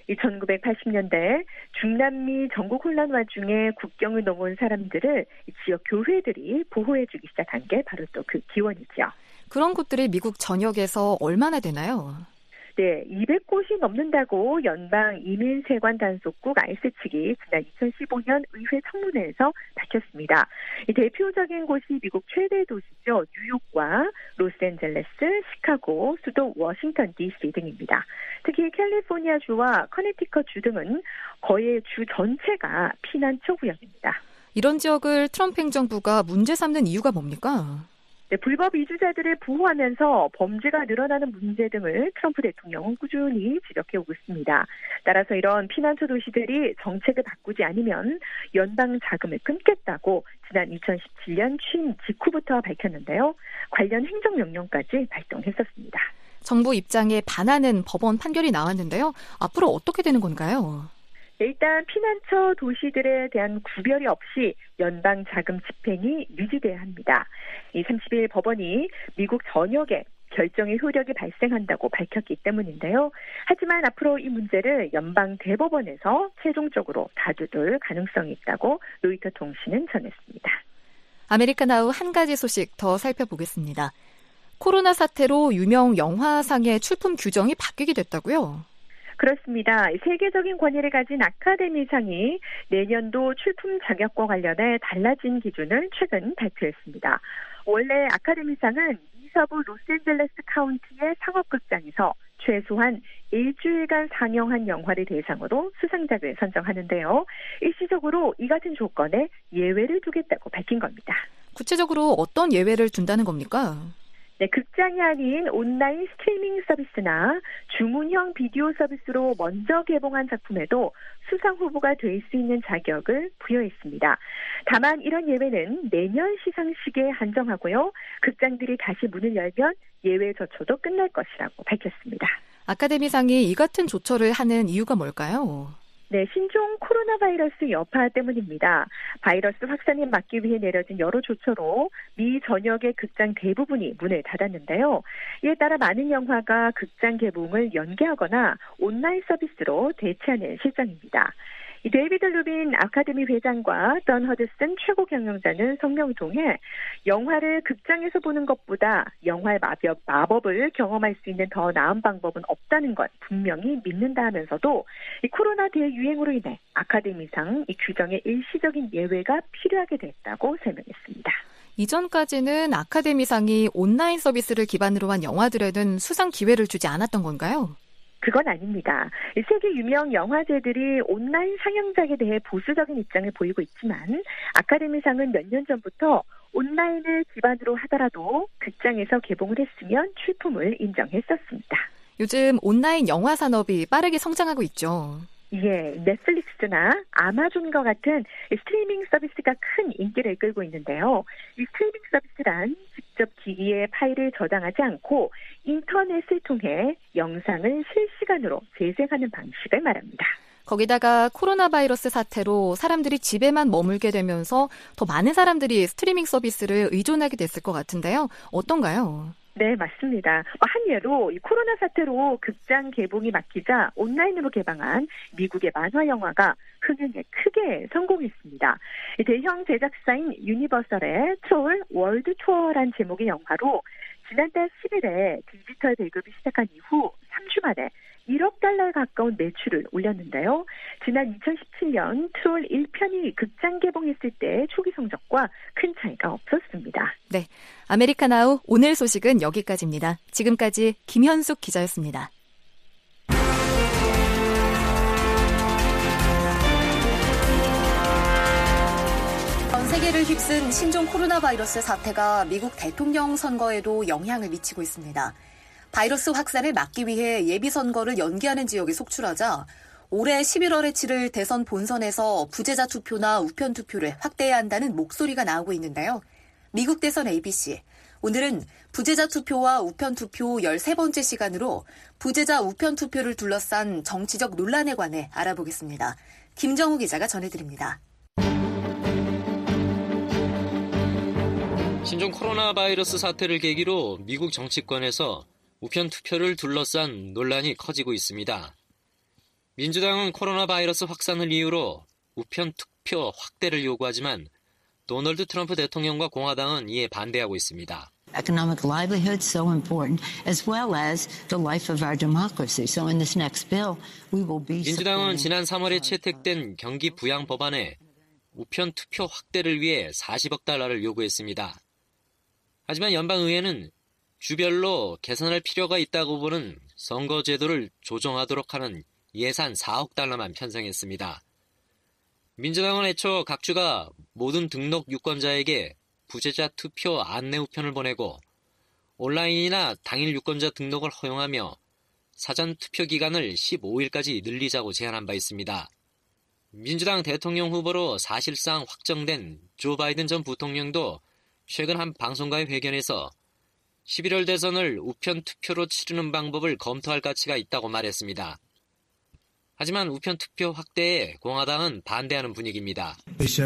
1980년대 중남미 전국 혼란 와중에 국경을 넘어온 사람들을 지역 교회들이 보호해주기 시작한 게 바로 또 그 기원이죠. 그런 곳들이 미국 전역에서 얼마나 되나요? 네, 200곳이 넘는다고 연방 이민세관 단속국 ICE 측이 지난 2015년 의회 청문회에서 밝혔습니다. 이 대표적인 곳이 미국 최대 도시죠. 뉴욕과 로스앤젤레스, 시카고, 수도 워싱턴 DC 등입니다. 특히 캘리포니아주와 커네티컷주 등은 거의 주 전체가 피난처 구역입니다. 이런 지역을 트럼프 행정부가 문제 삼는 이유가 뭡니까? 네, 불법 이주자들을 보호하면서 범죄가 늘어나는 문제 등을 트럼프 대통령은 꾸준히 지적해오고 있습니다. 따라서 이런 피난처 도시들이 정책을 바꾸지 않으면 연방 자금을 끊겠다고 지난 2017년 취임 직후부터 밝혔는데요. 관련 행정명령까지 발동했었습니다. 정부 입장에 반하는 법원 판결이 나왔는데요. 앞으로 어떻게 되는 건가요? 일단 피난처 도시들에 대한 구별이 없이 연방 자금 집행이 유지돼야 합니다. 이 30일 법원이 미국 전역에 결정의 효력이 발생한다고 밝혔기 때문인데요. 하지만 앞으로 이 문제를 연방 대법원에서 최종적으로 다뤄둘 가능성이 있다고 로이터 통신은 전했습니다. 아메리카나우 한 가지 소식 더 살펴보겠습니다. 코로나 사태로 유명 영화상의 출품 규정이 바뀌게 됐다고요? 그렇습니다. 세계적인 권위를 가진 아카데미상이 내년도 출품 자격과 관련해 달라진 기준을 최근 발표했습니다. 원래 아카데미상은 미서부 로스앤젤레스 카운티의 상업극장에서 최소한 일주일간 상영한 영화를 대상으로 수상작을 선정하는데요. 일시적으로 이 같은 조건에 예외를 두겠다고 밝힌 겁니다. 구체적으로 어떤 예외를 둔다는 겁니까? 네, 극장이 아닌 온라인 스트리밍 서비스나 주문형 비디오 서비스로 먼저 개봉한 작품에도 수상 후보가 될 수 있는 자격을 부여했습니다. 다만 이런 예외는 내년 시상식에 한정하고요. 극장들이 다시 문을 열면 예외 조처도 끝날 것이라고 밝혔습니다. 아카데미상이 이 같은 조처를 하는 이유가 뭘까요? 네, 신종 코로나 바이러스 여파 때문입니다. 바이러스 확산을 막기 위해 내려진 여러 조처로 미 전역의 극장 대부분이 문을 닫았는데요. 이에 따라 많은 영화가 극장 개봉을 연기하거나 온라인 서비스로 대체하는 실정입니다. 이 데이비드 루빈 아카데미 회장과 던 허드슨 최고 경영자는 성명을 통해 영화를 극장에서 보는 것보다 영화의 마법을 경험할 수 있는 더 나은 방법은 없다는 것 분명히 믿는다 하면서도 이 코로나 대유행으로 인해 아카데미상 이 규정의 일시적인 예외가 필요하게 됐다고 설명했습니다. 이전까지는 아카데미상이 온라인 서비스를 기반으로 한 영화들에는 수상 기회를 주지 않았던 건가요? 그건 아닙니다. 세계 유명 영화제들이 온라인 상영작에 대해 보수적인 입장을 보이고 있지만 아카데미상은 몇 년 전부터 온라인을 기반으로 하더라도 극장에서 개봉을 했으면 출품을 인정했었습니다. 요즘 온라인 영화 산업이 빠르게 성장하고 있죠. 예, 넷플릭스나 아마존과 같은 스트리밍 서비스가 큰 인기를 끌고 있는데요. 이 스트리밍 서비스란 직접 기기에 파일을 저장하지 않고 인터넷을 통해 영상을 실시간으로 재생하는 방식을 말합니다. 거기다가 코로나 바이러스 사태로 사람들이 집에만 머물게 되면서 더 많은 사람들이 스트리밍 서비스를 의존하게 됐을 것 같은데요. 어떤가요? 네, 맞습니다. 한 예로 이 코로나 사태로 극장 개봉이 막히자 온라인으로 개방한 미국의 만화 영화가 흥행에 크게 성공했습니다. 대형 제작사인 유니버설의 트롤 월드 투어란 제목의 영화로 지난달 10일에 디지털 배급이 시작한 이후 3주 만에 1억 달러에 가까운 매출을 올렸는데요. 지난 2017년 트롤 1편이 극장 개봉했을 때 초기 성적과 큰 차이가 없었습니다. 네, 아메리카나우 오늘 소식은 여기까지입니다. 지금까지 김현숙 기자였습니다. 전 세계를 휩쓴 신종 코로나 바이러스 사태가 미국 대통령 선거에도 영향을 미치고 있습니다. 바이러스 확산을 막기 위해 예비선거를 연기하는 지역에 속출하자 올해 11월에 치를 대선 본선에서 부재자 투표나 우편 투표를 확대해야 한다는 목소리가 나오고 있는데요. 미국 대선 ABC, 오늘은 부재자 투표와 우편 투표 13번째 시간으로 부재자 우편 투표를 둘러싼 정치적 논란에 관해 알아보겠습니다. 김정우 기자가 전해드립니다. 신종 코로나 바이러스 사태를 계기로 미국 정치권에서 우편 투표를 둘러싼 논란이 커지고 있습니다. 민주당은 코로나 바이러스 확산을 이유로 우편 투표 확대를 요구하지만 도널드 트럼프 대통령과 공화당은 이에 반대하고 있습니다. Economic livelihood so important, as well as the life of our democracy. So in this next bill, we will be. 민주당은 지난 3월에 채택된 경기 부양 법안에 우편 투표 확대를 위해 40억 달러를 요구했습니다. 하지만 연방의회는 주별로 개선할 필요가 있다고 보는 선거 제도를 조정하도록 하는 예산 4억 달러만 편성했습니다. 민주당은 애초 각 주가 모든 등록 유권자에게 부재자 투표 안내 우편을 보내고 온라인이나 당일 유권자 등록을 허용하며 사전 투표 기간을 15일까지 늘리자고 제안한 바 있습니다. 민주당 대통령 후보로 사실상 확정된 조 바이든 전 부통령도 최근 한 방송과의 회견에서 11월 대선을 우편 투표로 치르는 방법을 검토할 가치가 있다고 말했습니다. 하지만 우편 투표 확대에 공화당은 반대하는 분위기입니다.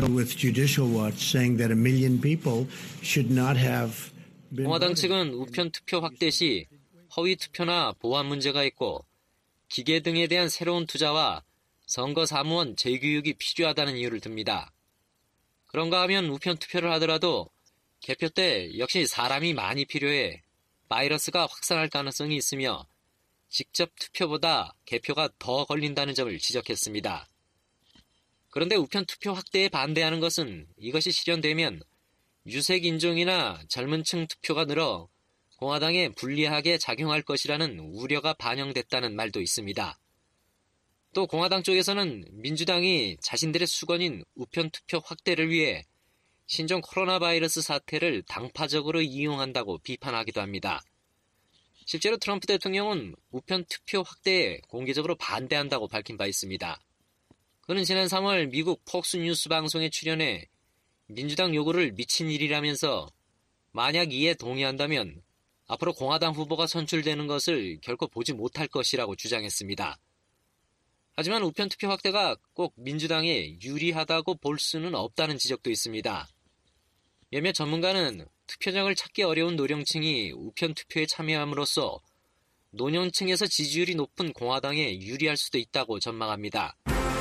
공화당 측은 우편 투표 확대 시 허위 투표나 보안 문제가 있고 기계 등에 대한 새로운 투자와 선거 사무원 재교육이 필요하다는 이유를 듭니다. 그런가 하면 우편 투표를 하더라도 개표 때 역시 사람이 많이 필요해 바이러스가 확산할 가능성이 있으며 직접 투표보다 개표가 더 걸린다는 점을 지적했습니다. 그런데 우편 투표 확대에 반대하는 것은 이것이 실현되면 유색 인종이나 젊은 층 투표가 늘어 공화당에 불리하게 작용할 것이라는 우려가 반영됐다는 말도 있습니다. 또 공화당 쪽에서는 민주당이 자신들의 수건인 우편 투표 확대를 위해 신종 코로나 바이러스 사태를 당파적으로 이용한다고 비판하기도 합니다. 실제로 트럼프 대통령은 우편 투표 확대에 공개적으로 반대한다고 밝힌 바 있습니다. 그는 지난 3월 미국 폭스뉴스 방송에 출연해 민주당 요구를 미친 일이라면서 만약 이에 동의한다면 앞으로 공화당 후보가 선출되는 것을 결코 보지 못할 것이라고 주장했습니다. 하지만 우편투표 확대가 꼭 민주당에 유리하다고 볼 수는 없다는 지적도 있습니다. 몇몇 전문가는 투표장을 찾기 어려운 노령층이 우편투표에 참여함으로써 노년층에서 지지율이 높은 공화당에 유리할 수도 있다고 전망합니다.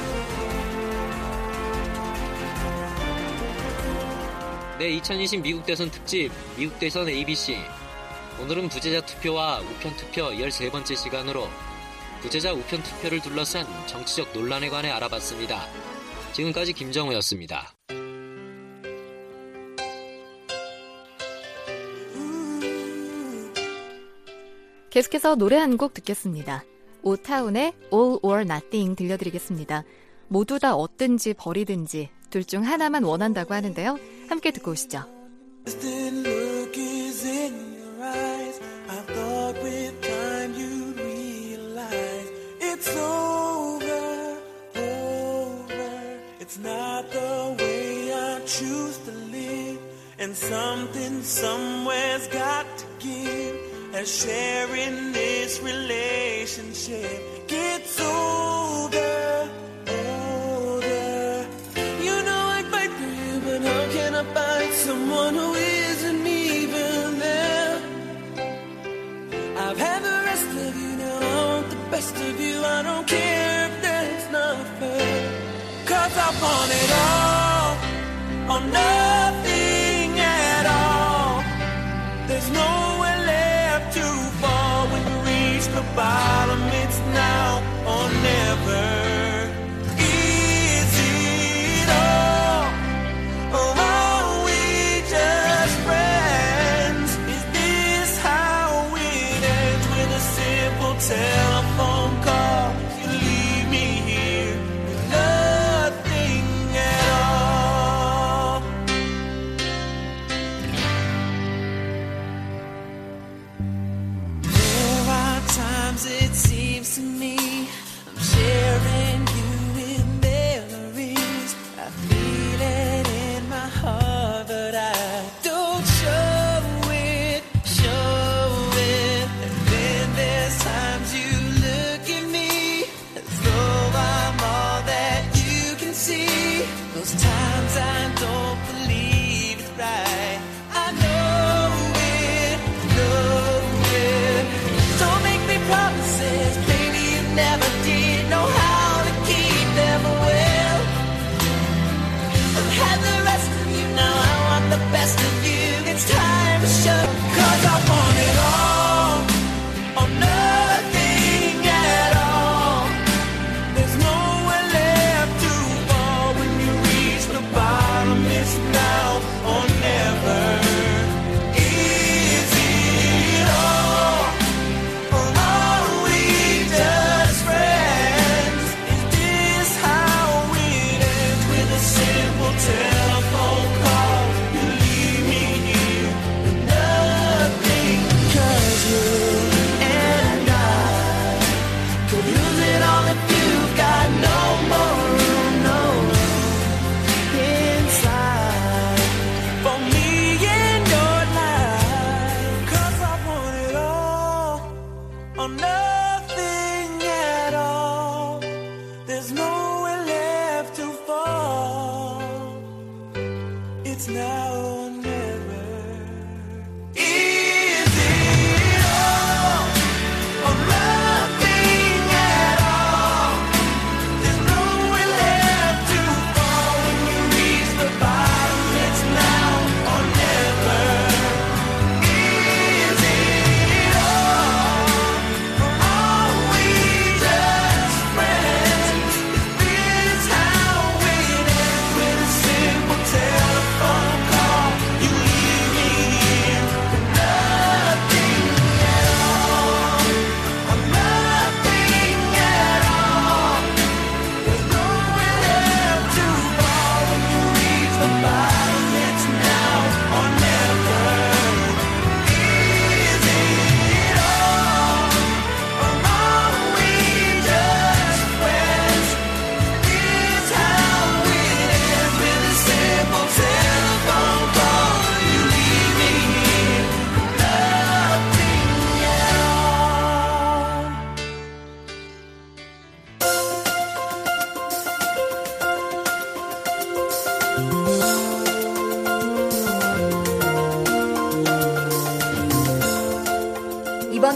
네, 2020 미국 대선 특집 미국 대선 ABC. 오늘은 부재자 투표와 우편투표 13번째 시간으로 부재자 우편투표를 둘러싼 정치적 논란에 관해 알아봤습니다. 지금까지 김정우였습니다. 계속해서 노래 한 곡 듣겠습니다. 오타운의 All or Nothing 들려드리겠습니다. 모두 다 얻든지 버리든지 둘 중 하나만 원한다고 하는데요. 함께 듣고 오시죠. It's over. It's not the way I choose to live, and something somewhere's got to give. As sharing this relationship gets older. You know I'd fight for you, but how can I find someone who isn't even there? I've had the rest of you, now I want the best of you. I don't care if that's not fair, 'cause I want it all or nothing at all. There's nowhere left to fall. When you reach the bottom, it's now or never. Is it all, or are we just friends? Is this how it ends? With a simple telephone call, you leave me here with nothing at all. There are times it seems to me I'm sharing you with memories. I feel it in my heart, but I don't show it. And then there's times you look at me as though I'm all that you can see. Those times I don't believe it's right. I know it. Don't make me promises, baby, you never did know how to keep them well. I've had the rest of you, now I want the best of you. It's time to show, 'cause I want it all or nothing at all. There's nowhere left to fall. When you reach the bottom, it's now or never. Is it all, or are we just friends? Is this how it ends? With a simple telephone call, you leave me here with nothing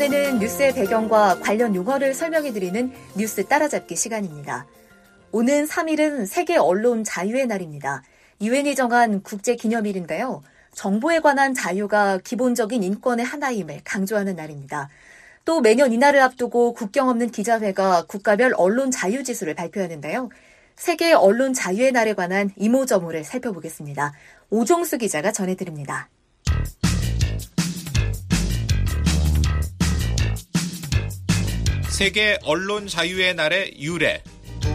이번에는 뉴스의 배경과 관련 용어를 설명해드리는 뉴스 따라잡기 시간입니다. 오는 3일은 세계 언론 자유의 날입니다. 유엔이 정한 국제기념일인데요. 정보에 관한 자유가 기본적인 인권의 하나임을 강조하는 날입니다. 또 매년 이날을 앞두고 국경 없는 기자회가 국가별 언론 자유 지수를 발표하는데요. 세계 언론 자유의 날에 관한 이모저모를 살펴보겠습니다. 오종수 기자가 전해드립니다. 세계 언론 자유의 날의 유래.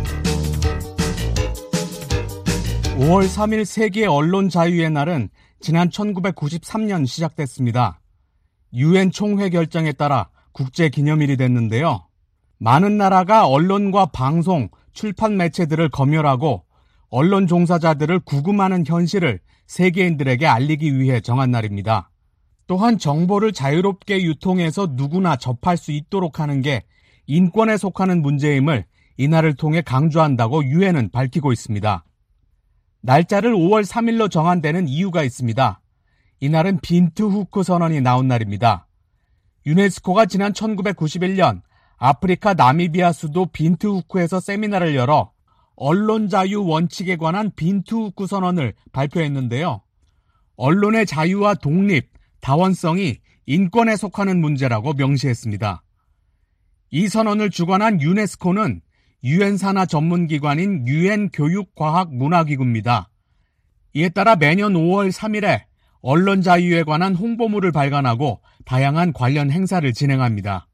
5월 3일 세계 언론 자유의 날은 지난 1993년 시작됐습니다. 유엔 총회 결정에 따라 국제 기념일이 됐는데요. 많은 나라가 언론과 방송, 출판 매체들을 검열하고 언론 종사자들을 구금하는 현실을 세계인들에게 알리기 위해 정한 날입니다. 또한 정보를 자유롭게 유통해서 누구나 접할 수 있도록 하는 게 인권에 속하는 문제임을 이날을 통해 강조한다고 유엔은 밝히고 있습니다. 날짜를 5월 3일로 정한 데는 이유가 있습니다. 이날은 빈트후크 선언이 나온 날입니다. 유네스코가 지난 1991년 아프리카 나미비아 수도 빈트후크에서 세미나를 열어 언론 자유 원칙에 관한 빈트후크 선언을 발표했는데요. 언론의 자유와 독립, 다원성이 인권에 속하는 문제라고 명시했습니다. 이 선언을 주관한 유네스코는 유엔 산하 전문기관인 유엔 교육과학문화기구입니다. 이에 따라 매년 5월 3일에 언론 자유에 관한 홍보물을 발간하고 다양한 관련 행사를 진행합니다.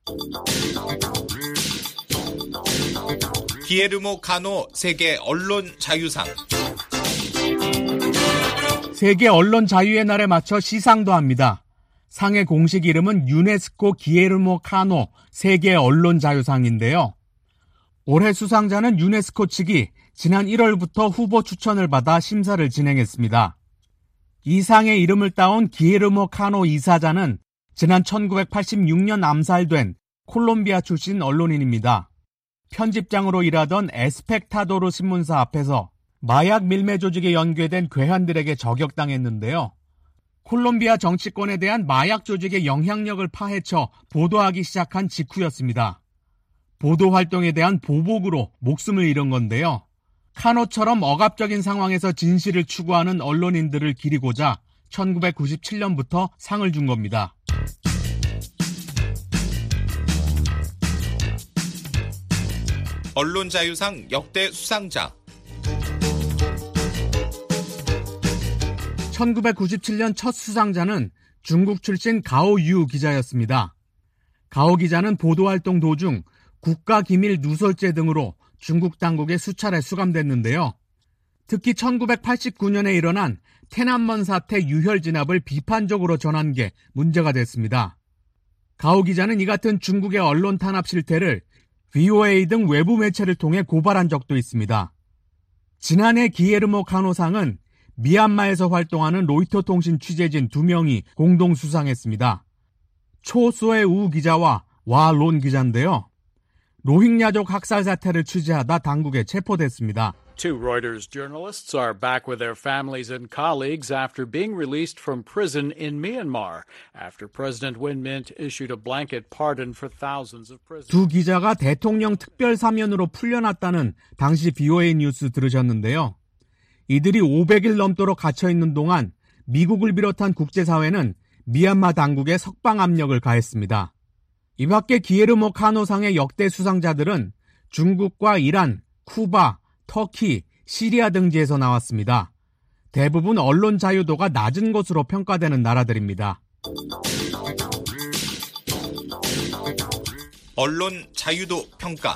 기에르모 카노 세계 언론 자유상. 세계 언론 자유의 날에 맞춰 시상도 합니다. 상의 공식 이름은 유네스코 기에르모 카노 세계 언론 자유상인데요. 올해 수상자는 유네스코 측이 지난 1월부터 후보 추천을 받아 심사를 진행했습니다. 이 상의 이름을 따온 기에르모 카노 이사자는 지난 1986년 암살된 콜롬비아 출신 언론인입니다. 편집장으로 일하던 에스펙타도르 신문사 앞에서 마약 밀매 조직에 연계된 괴한들에게 저격당했는데요. 콜롬비아 정치권에 대한 마약 조직의 영향력을 파헤쳐 보도하기 시작한 직후였습니다. 보도 활동에 대한 보복으로 목숨을 잃은 건데요. 카노처럼 억압적인 상황에서 진실을 추구하는 언론인들을 기리고자 1997년부터 상을 준 겁니다. 언론자유상 역대 수상자. 1997년 첫 수상자는 중국 출신 가오유 기자였습니다. 가오 기자는 보도활동 도중 국가기밀 누설죄 등으로 중국 당국에 수차례 수감됐는데요. 특히 1989년에 일어난天安문 사태 유혈 진압을 비판적으로 전한 게 문제가 됐습니다. 가오 기자는 이 같은 중국의 언론 탄압 실태를 VOA 등 외부 매체를 통해 고발한 적도 있습니다. 지난해 기에르모 카노상은 미얀마에서 활동하는 로이터 통신 취재진 2명이 공동 수상했습니다. 초소의 우 기자와 와론 기자인데요. 로힝야족 학살 사태를 취재하다 당국에 체포됐습니다. Two Reuters journalists are back with their families and colleagues after being released from prison in Myanmar after President Win Myint issued a blanket pardon for thousands of prisoners. 두 기자가 대통령 특별 사면으로 풀려났다는 당시 VOA 뉴스 들으셨는데요. 이들이 500일 넘도록 갇혀있는 동안 미국을 비롯한 국제사회는 미얀마 당국에 석방 압력을 가했습니다. 이 밖에 기에르모 카노상의 역대 수상자들은 중국과 이란, 쿠바, 터키, 시리아 등지에서 나왔습니다. 대부분 언론 자유도가 낮은 것으로 평가되는 나라들입니다. 언론 자유도 평가.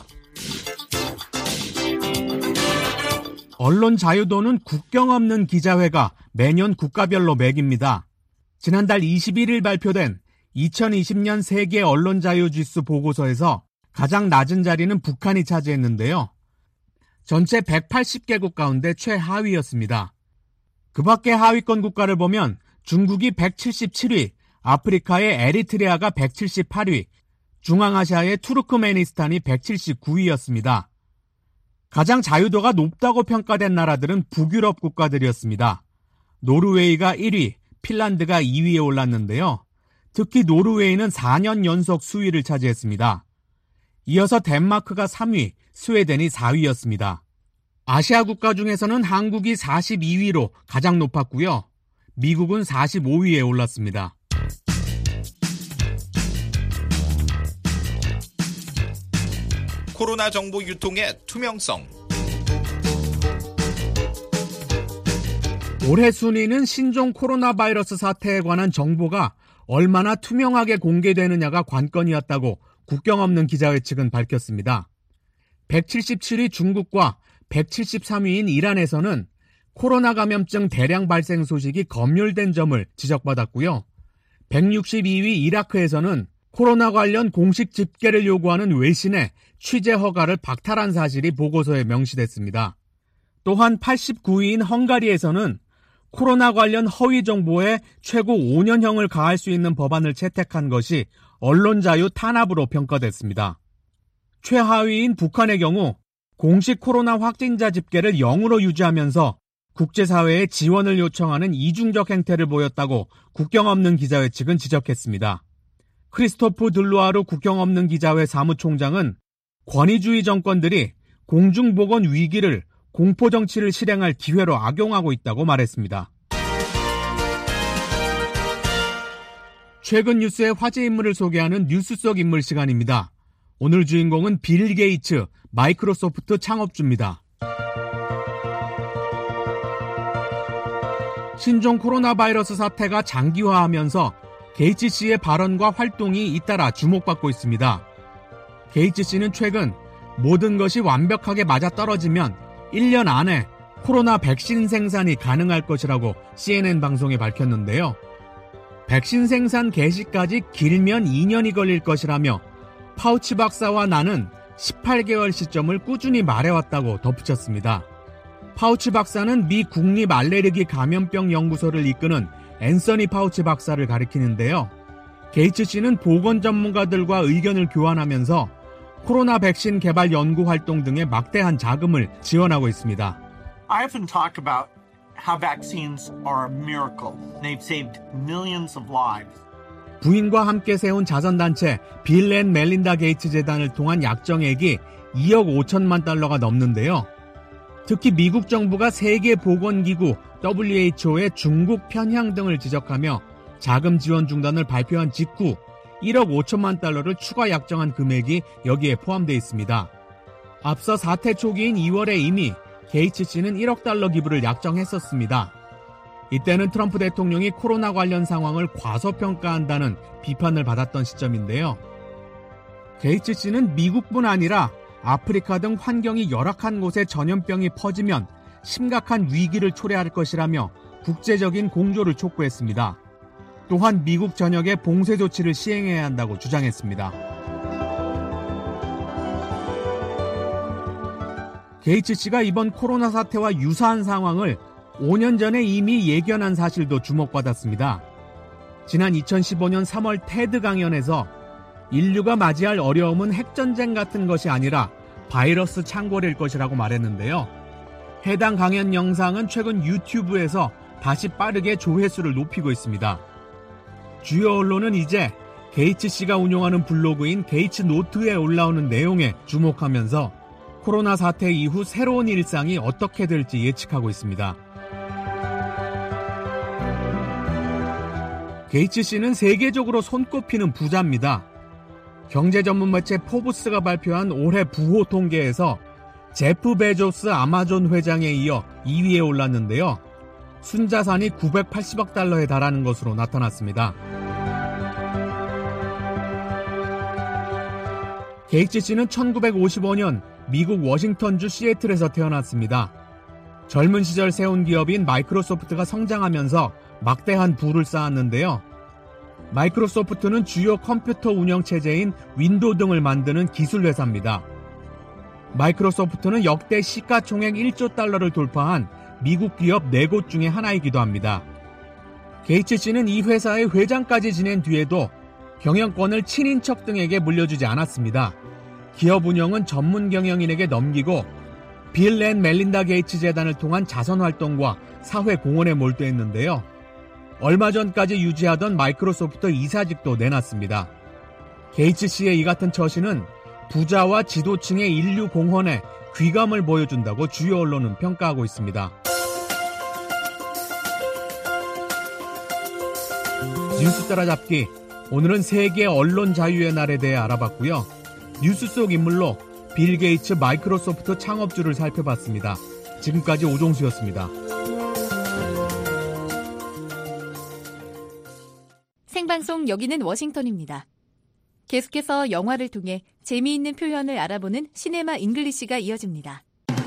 언론 자유도는 국경 없는 기자회가 매년 국가별로 매깁니다. 지난달 21일 발표된 2020년 세계 언론 자유 지수 보고서에서 가장 낮은 자리는 북한이 차지했는데요. 전체 180개국 가운데 최하위였습니다. 그 밖에 하위권 국가를 보면 중국이 177위, 아프리카의 에리트레아가 178위, 중앙아시아의 투르크메니스탄이 179위였습니다. 가장 자유도가 높다고 평가된 나라들은 북유럽 국가들이었습니다. 노르웨이가 1위, 핀란드가 2위에 올랐는데요. 특히 노르웨이는 4년 연속 수위를 차지했습니다. 이어서 덴마크가 3위, 스웨덴이 4위였습니다. 아시아 국가 중에서는 한국이 42위로 가장 높았고요. 미국은 45위에 올랐습니다. 코로나 정보 유통의 투명성. 올해 순위는 신종 코로나 바이러스 사태에 관한 정보가 얼마나 투명하게 공개되느냐가 관건이었다고 국경 없는 기자회 측은 밝혔습니다. 177위 중국과 173위인 이란에서는 코로나 감염증 대량 발생 소식이 검열된 점을 지적받았고요. 162위 이라크에서는 코로나 관련 공식 집계를 요구하는 외신의 취재 허가를 박탈한 사실이 보고서에 명시됐습니다. 또한 89위인 헝가리에서는 코로나 관련 허위 정보에 최고 5년형을 가할 수 있는 법안을 채택한 것이 언론 자유 탄압으로 평가됐습니다. 최하위인 북한의 경우 공식 코로나 확진자 집계를 0으로 유지하면서 국제사회에 지원을 요청하는 이중적 행태를 보였다고 국경 없는 기자회 측은 지적했습니다. 크리스토프 들루아르 국경 없는 기자회 사무총장은 권위주의 정권들이 공중보건 위기를 공포정치를 실행할 기회로 악용하고 있다고 말했습니다. 최근 뉴스의 화제 인물을 소개하는 뉴스 속 인물 시간입니다. 오늘 주인공은 빌 게이츠, 마이크로소프트 창업주입니다. 신종 코로나 바이러스 사태가 장기화하면서 게이츠 씨의 발언과 활동이 잇따라 주목받고 있습니다. 게이츠 씨는 최근 모든 것이 완벽하게 맞아떨어지면 1년 안에 코로나 백신 생산이 가능할 것이라고 CNN 방송에 밝혔는데요. 백신 생산 개시까지 길면 2년이 걸릴 것이라며 파우치 박사와 나는 18개월 시점을 꾸준히 말해왔다고 덧붙였습니다. 파우치 박사는 미 국립 알레르기 감염병 연구소를 이끄는 앤서니 파우치 박사를 가리키는데요. 게이츠 씨는 보건 전문가들과 의견을 교환하면서 코로나 백신 개발 연구 활동 등에 막대한 자금을 지원하고 있습니다. I often talk about how vaccines are a miracle. They've saved millions of lives. 부인과 함께 세운 자선단체 빌 앤 멜린다 게이츠 재단을 통한 약정액이 2억 5천만 달러가 넘는데요. 특히 미국 정부가 세계보건기구 WHO의 중국 편향 등을 지적하며 자금 지원 중단을 발표한 직후 1억 5천만 달러를 추가 약정한 금액이 여기에 포함되어 있습니다. 앞서 사태 초기인 2월에 이미 게이츠 씨는 1억 달러 기부를 약정했었습니다. 이때는 트럼프 대통령이 코로나 관련 상황을 과소평가한다는 비판을 받았던 시점인데요. 게이츠 씨는 미국뿐 아니라 아프리카 등 환경이 열악한 곳에 전염병이 퍼지면 심각한 위기를 초래할 것이라며 국제적인 공조를 촉구했습니다. 또한 미국 전역에 봉쇄 조치를 시행해야 한다고 주장했습니다. 게이츠 씨가 이번 코로나 사태와 유사한 상황을 5년 전에 이미 예견한 사실도 주목받았습니다. 지난 2015년 3월 테드 강연에서 인류가 맞이할 어려움은 핵전쟁 같은 것이 아니라 바이러스 창궐일 것이라고 말했는데요. 해당 강연 영상은 최근 유튜브에서 다시 빠르게 조회수를 높이고 있습니다. 주요 언론은 이제 게이츠 씨가 운영하는 블로그인 게이츠 노트에 올라오는 내용에 주목하면서 코로나 사태 이후 새로운 일상이 어떻게 될지 예측하고 있습니다. 게이츠 씨는 세계적으로 손꼽히는 부자입니다. 경제 전문 매체 포브스가 발표한 올해 부호 통계에서 제프 베조스 아마존 회장에 이어 2위에 올랐는데요. 순자산이 980억 달러에 달하는 것으로 나타났습니다. 게이츠 씨는 1955년 미국 워싱턴주 시애틀에서 태어났습니다. 젊은 시절 세운 기업인 마이크로소프트가 성장하면서 막대한 부를 쌓았는데요. 마이크로소프트는 주요 컴퓨터 운영 체제인 윈도우 등을 만드는 기술 회사입니다. 마이크로소프트는 역대 시가총액 1조 달러를 돌파한 미국 기업 4곳 중에 하나이기도 합니다. 게이츠 씨는 이 회사의 회장까지 지낸 뒤에도 경영권을 친인척 등에게 물려주지 않았습니다. 기업 운영은 전문 경영인에게 넘기고 빌 앤 멜린다 게이츠 재단을 통한 자선 활동과 사회 공헌에 몰두했는데요. 얼마 전까지 유지하던 마이크로소프트 이사직도 내놨습니다. 게이츠 씨의 이 같은 처신은 부자와 지도층의 인류 공헌에 귀감을 보여준다고 주요 언론은 평가하고 있습니다. 뉴스 따라잡기, 오늘은 세계 언론 자유의 날에 대해 알아봤고요. 뉴스 속 인물로 빌 게이츠 마이크로소프트 창업주를 살펴봤습니다. 지금까지 오종수였습니다. 생방송 여기는 워싱턴입니다. 계속해서 영화를 통해 재미있는 표현을 알아보는 시네마 잉글리시가 이어집니다.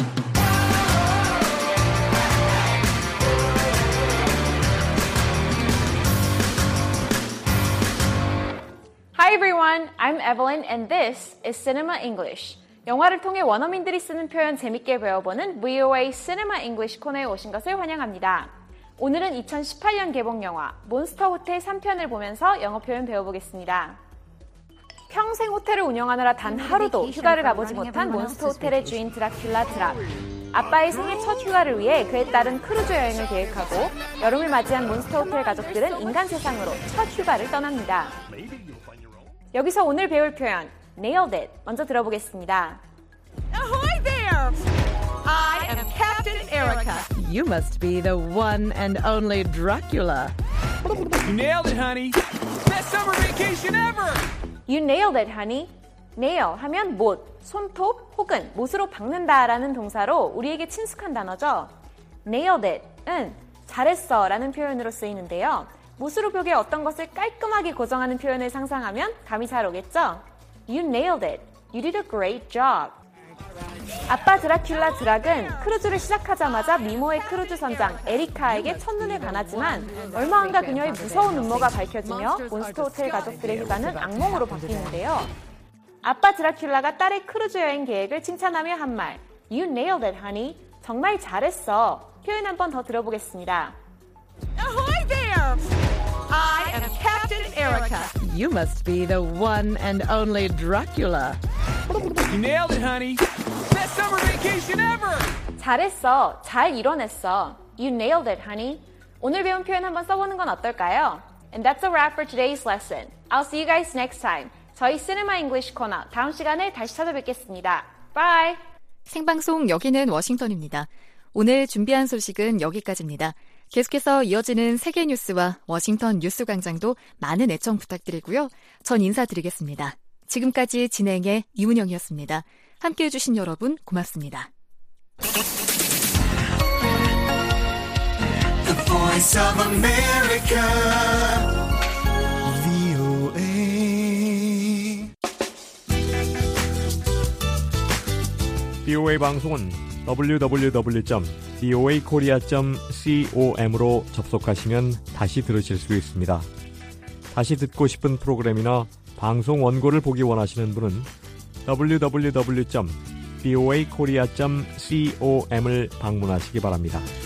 Hi everyone, I'm Evelyn and this is Cinema English. 영화를 통해 원어민들이 쓰는 표현 재밌게 배워보는 VOA Cinema English 코너에 오신 것을 환영합니다. 오늘은 2018년 개봉 영화 몬스터 호텔 3편을 보면서 영어 표현 배워보겠습니다. 평생 호텔을 운영하느라 단 하루도 휴가를 가보지 못한 몬스터 호텔의 주인 드라큘라 드락. 아빠의 생애 첫 휴가를 위해 그에 따른 크루즈 여행을 계획하고 여름을 맞이한 몬스터 호텔 가족들은 인간 세상으로 첫 휴가를 떠납니다. 여기서 오늘 배울 표현 Nailed it 먼저 들어보겠습니다. Ahoy there! I am Captain Erica. You must be the one and only Dracula. You nailed it, honey. Best summer vacation ever. You nailed it, honey. nail 하면 못, 손톱 혹은 못으로 박는다라는 동사로 우리에게 친숙한 단어죠. nailed it은 잘했어 라는 표현으로 쓰이는데요. 못으로 벽에 어떤 것을 깔끔하게 고정하는 표현을 상상하면 감이 잘 오겠죠? You nailed it. You did a great job. 아빠 드라큘라 드락은 크루즈를 시작하자마자 미모의 크루즈 선장 에리카에게 첫눈에 반하지만 얼마 안 가 그녀의 무서운 음모가 밝혀지며 몬스터 호텔 가족들의 휴가는 악몽으로 바뀌는데요. 아빠 드라큘라가 딸의 크루즈 여행 계획을 칭찬하며 한 말 You nailed it, honey. 정말 잘했어. 표현 한 번 더 들어보겠습니다. Ahoy there! I am Captain Erica. You must be the one and only Dracula. You nailed it, honey. Best summer vacation ever. 잘했어. 잘 이뤄냈어. You nailed it, honey. 오늘 배운 표현 한번 써보는 건 어떨까요? And that's a wrap for today's lesson. I'll see you guys next time. 저희 시네마 잉글리시 코너 다음 시간에 다시 찾아뵙겠습니다. Bye. 생방송 여기는 워싱턴입니다. 오늘 준비한 소식은 여기까지입니다. 계속해서 이어지는 세계 뉴스와 워싱턴 뉴스 광장도 많은 애청 부탁드리고요. 전 인사드리겠습니다. 지금까지 진행의 이문영이었습니다. 함께해 주신 여러분 고맙습니다. The Voice of America, VOA. VOA 방송은 www.voakorea.com으로 접속하시면 다시 들으실 수 있습니다. 다시 듣고 싶은 프로그램이나 방송 원고를 보기 원하시는 분은 www.voakorea.com을 방문하시기 바랍니다.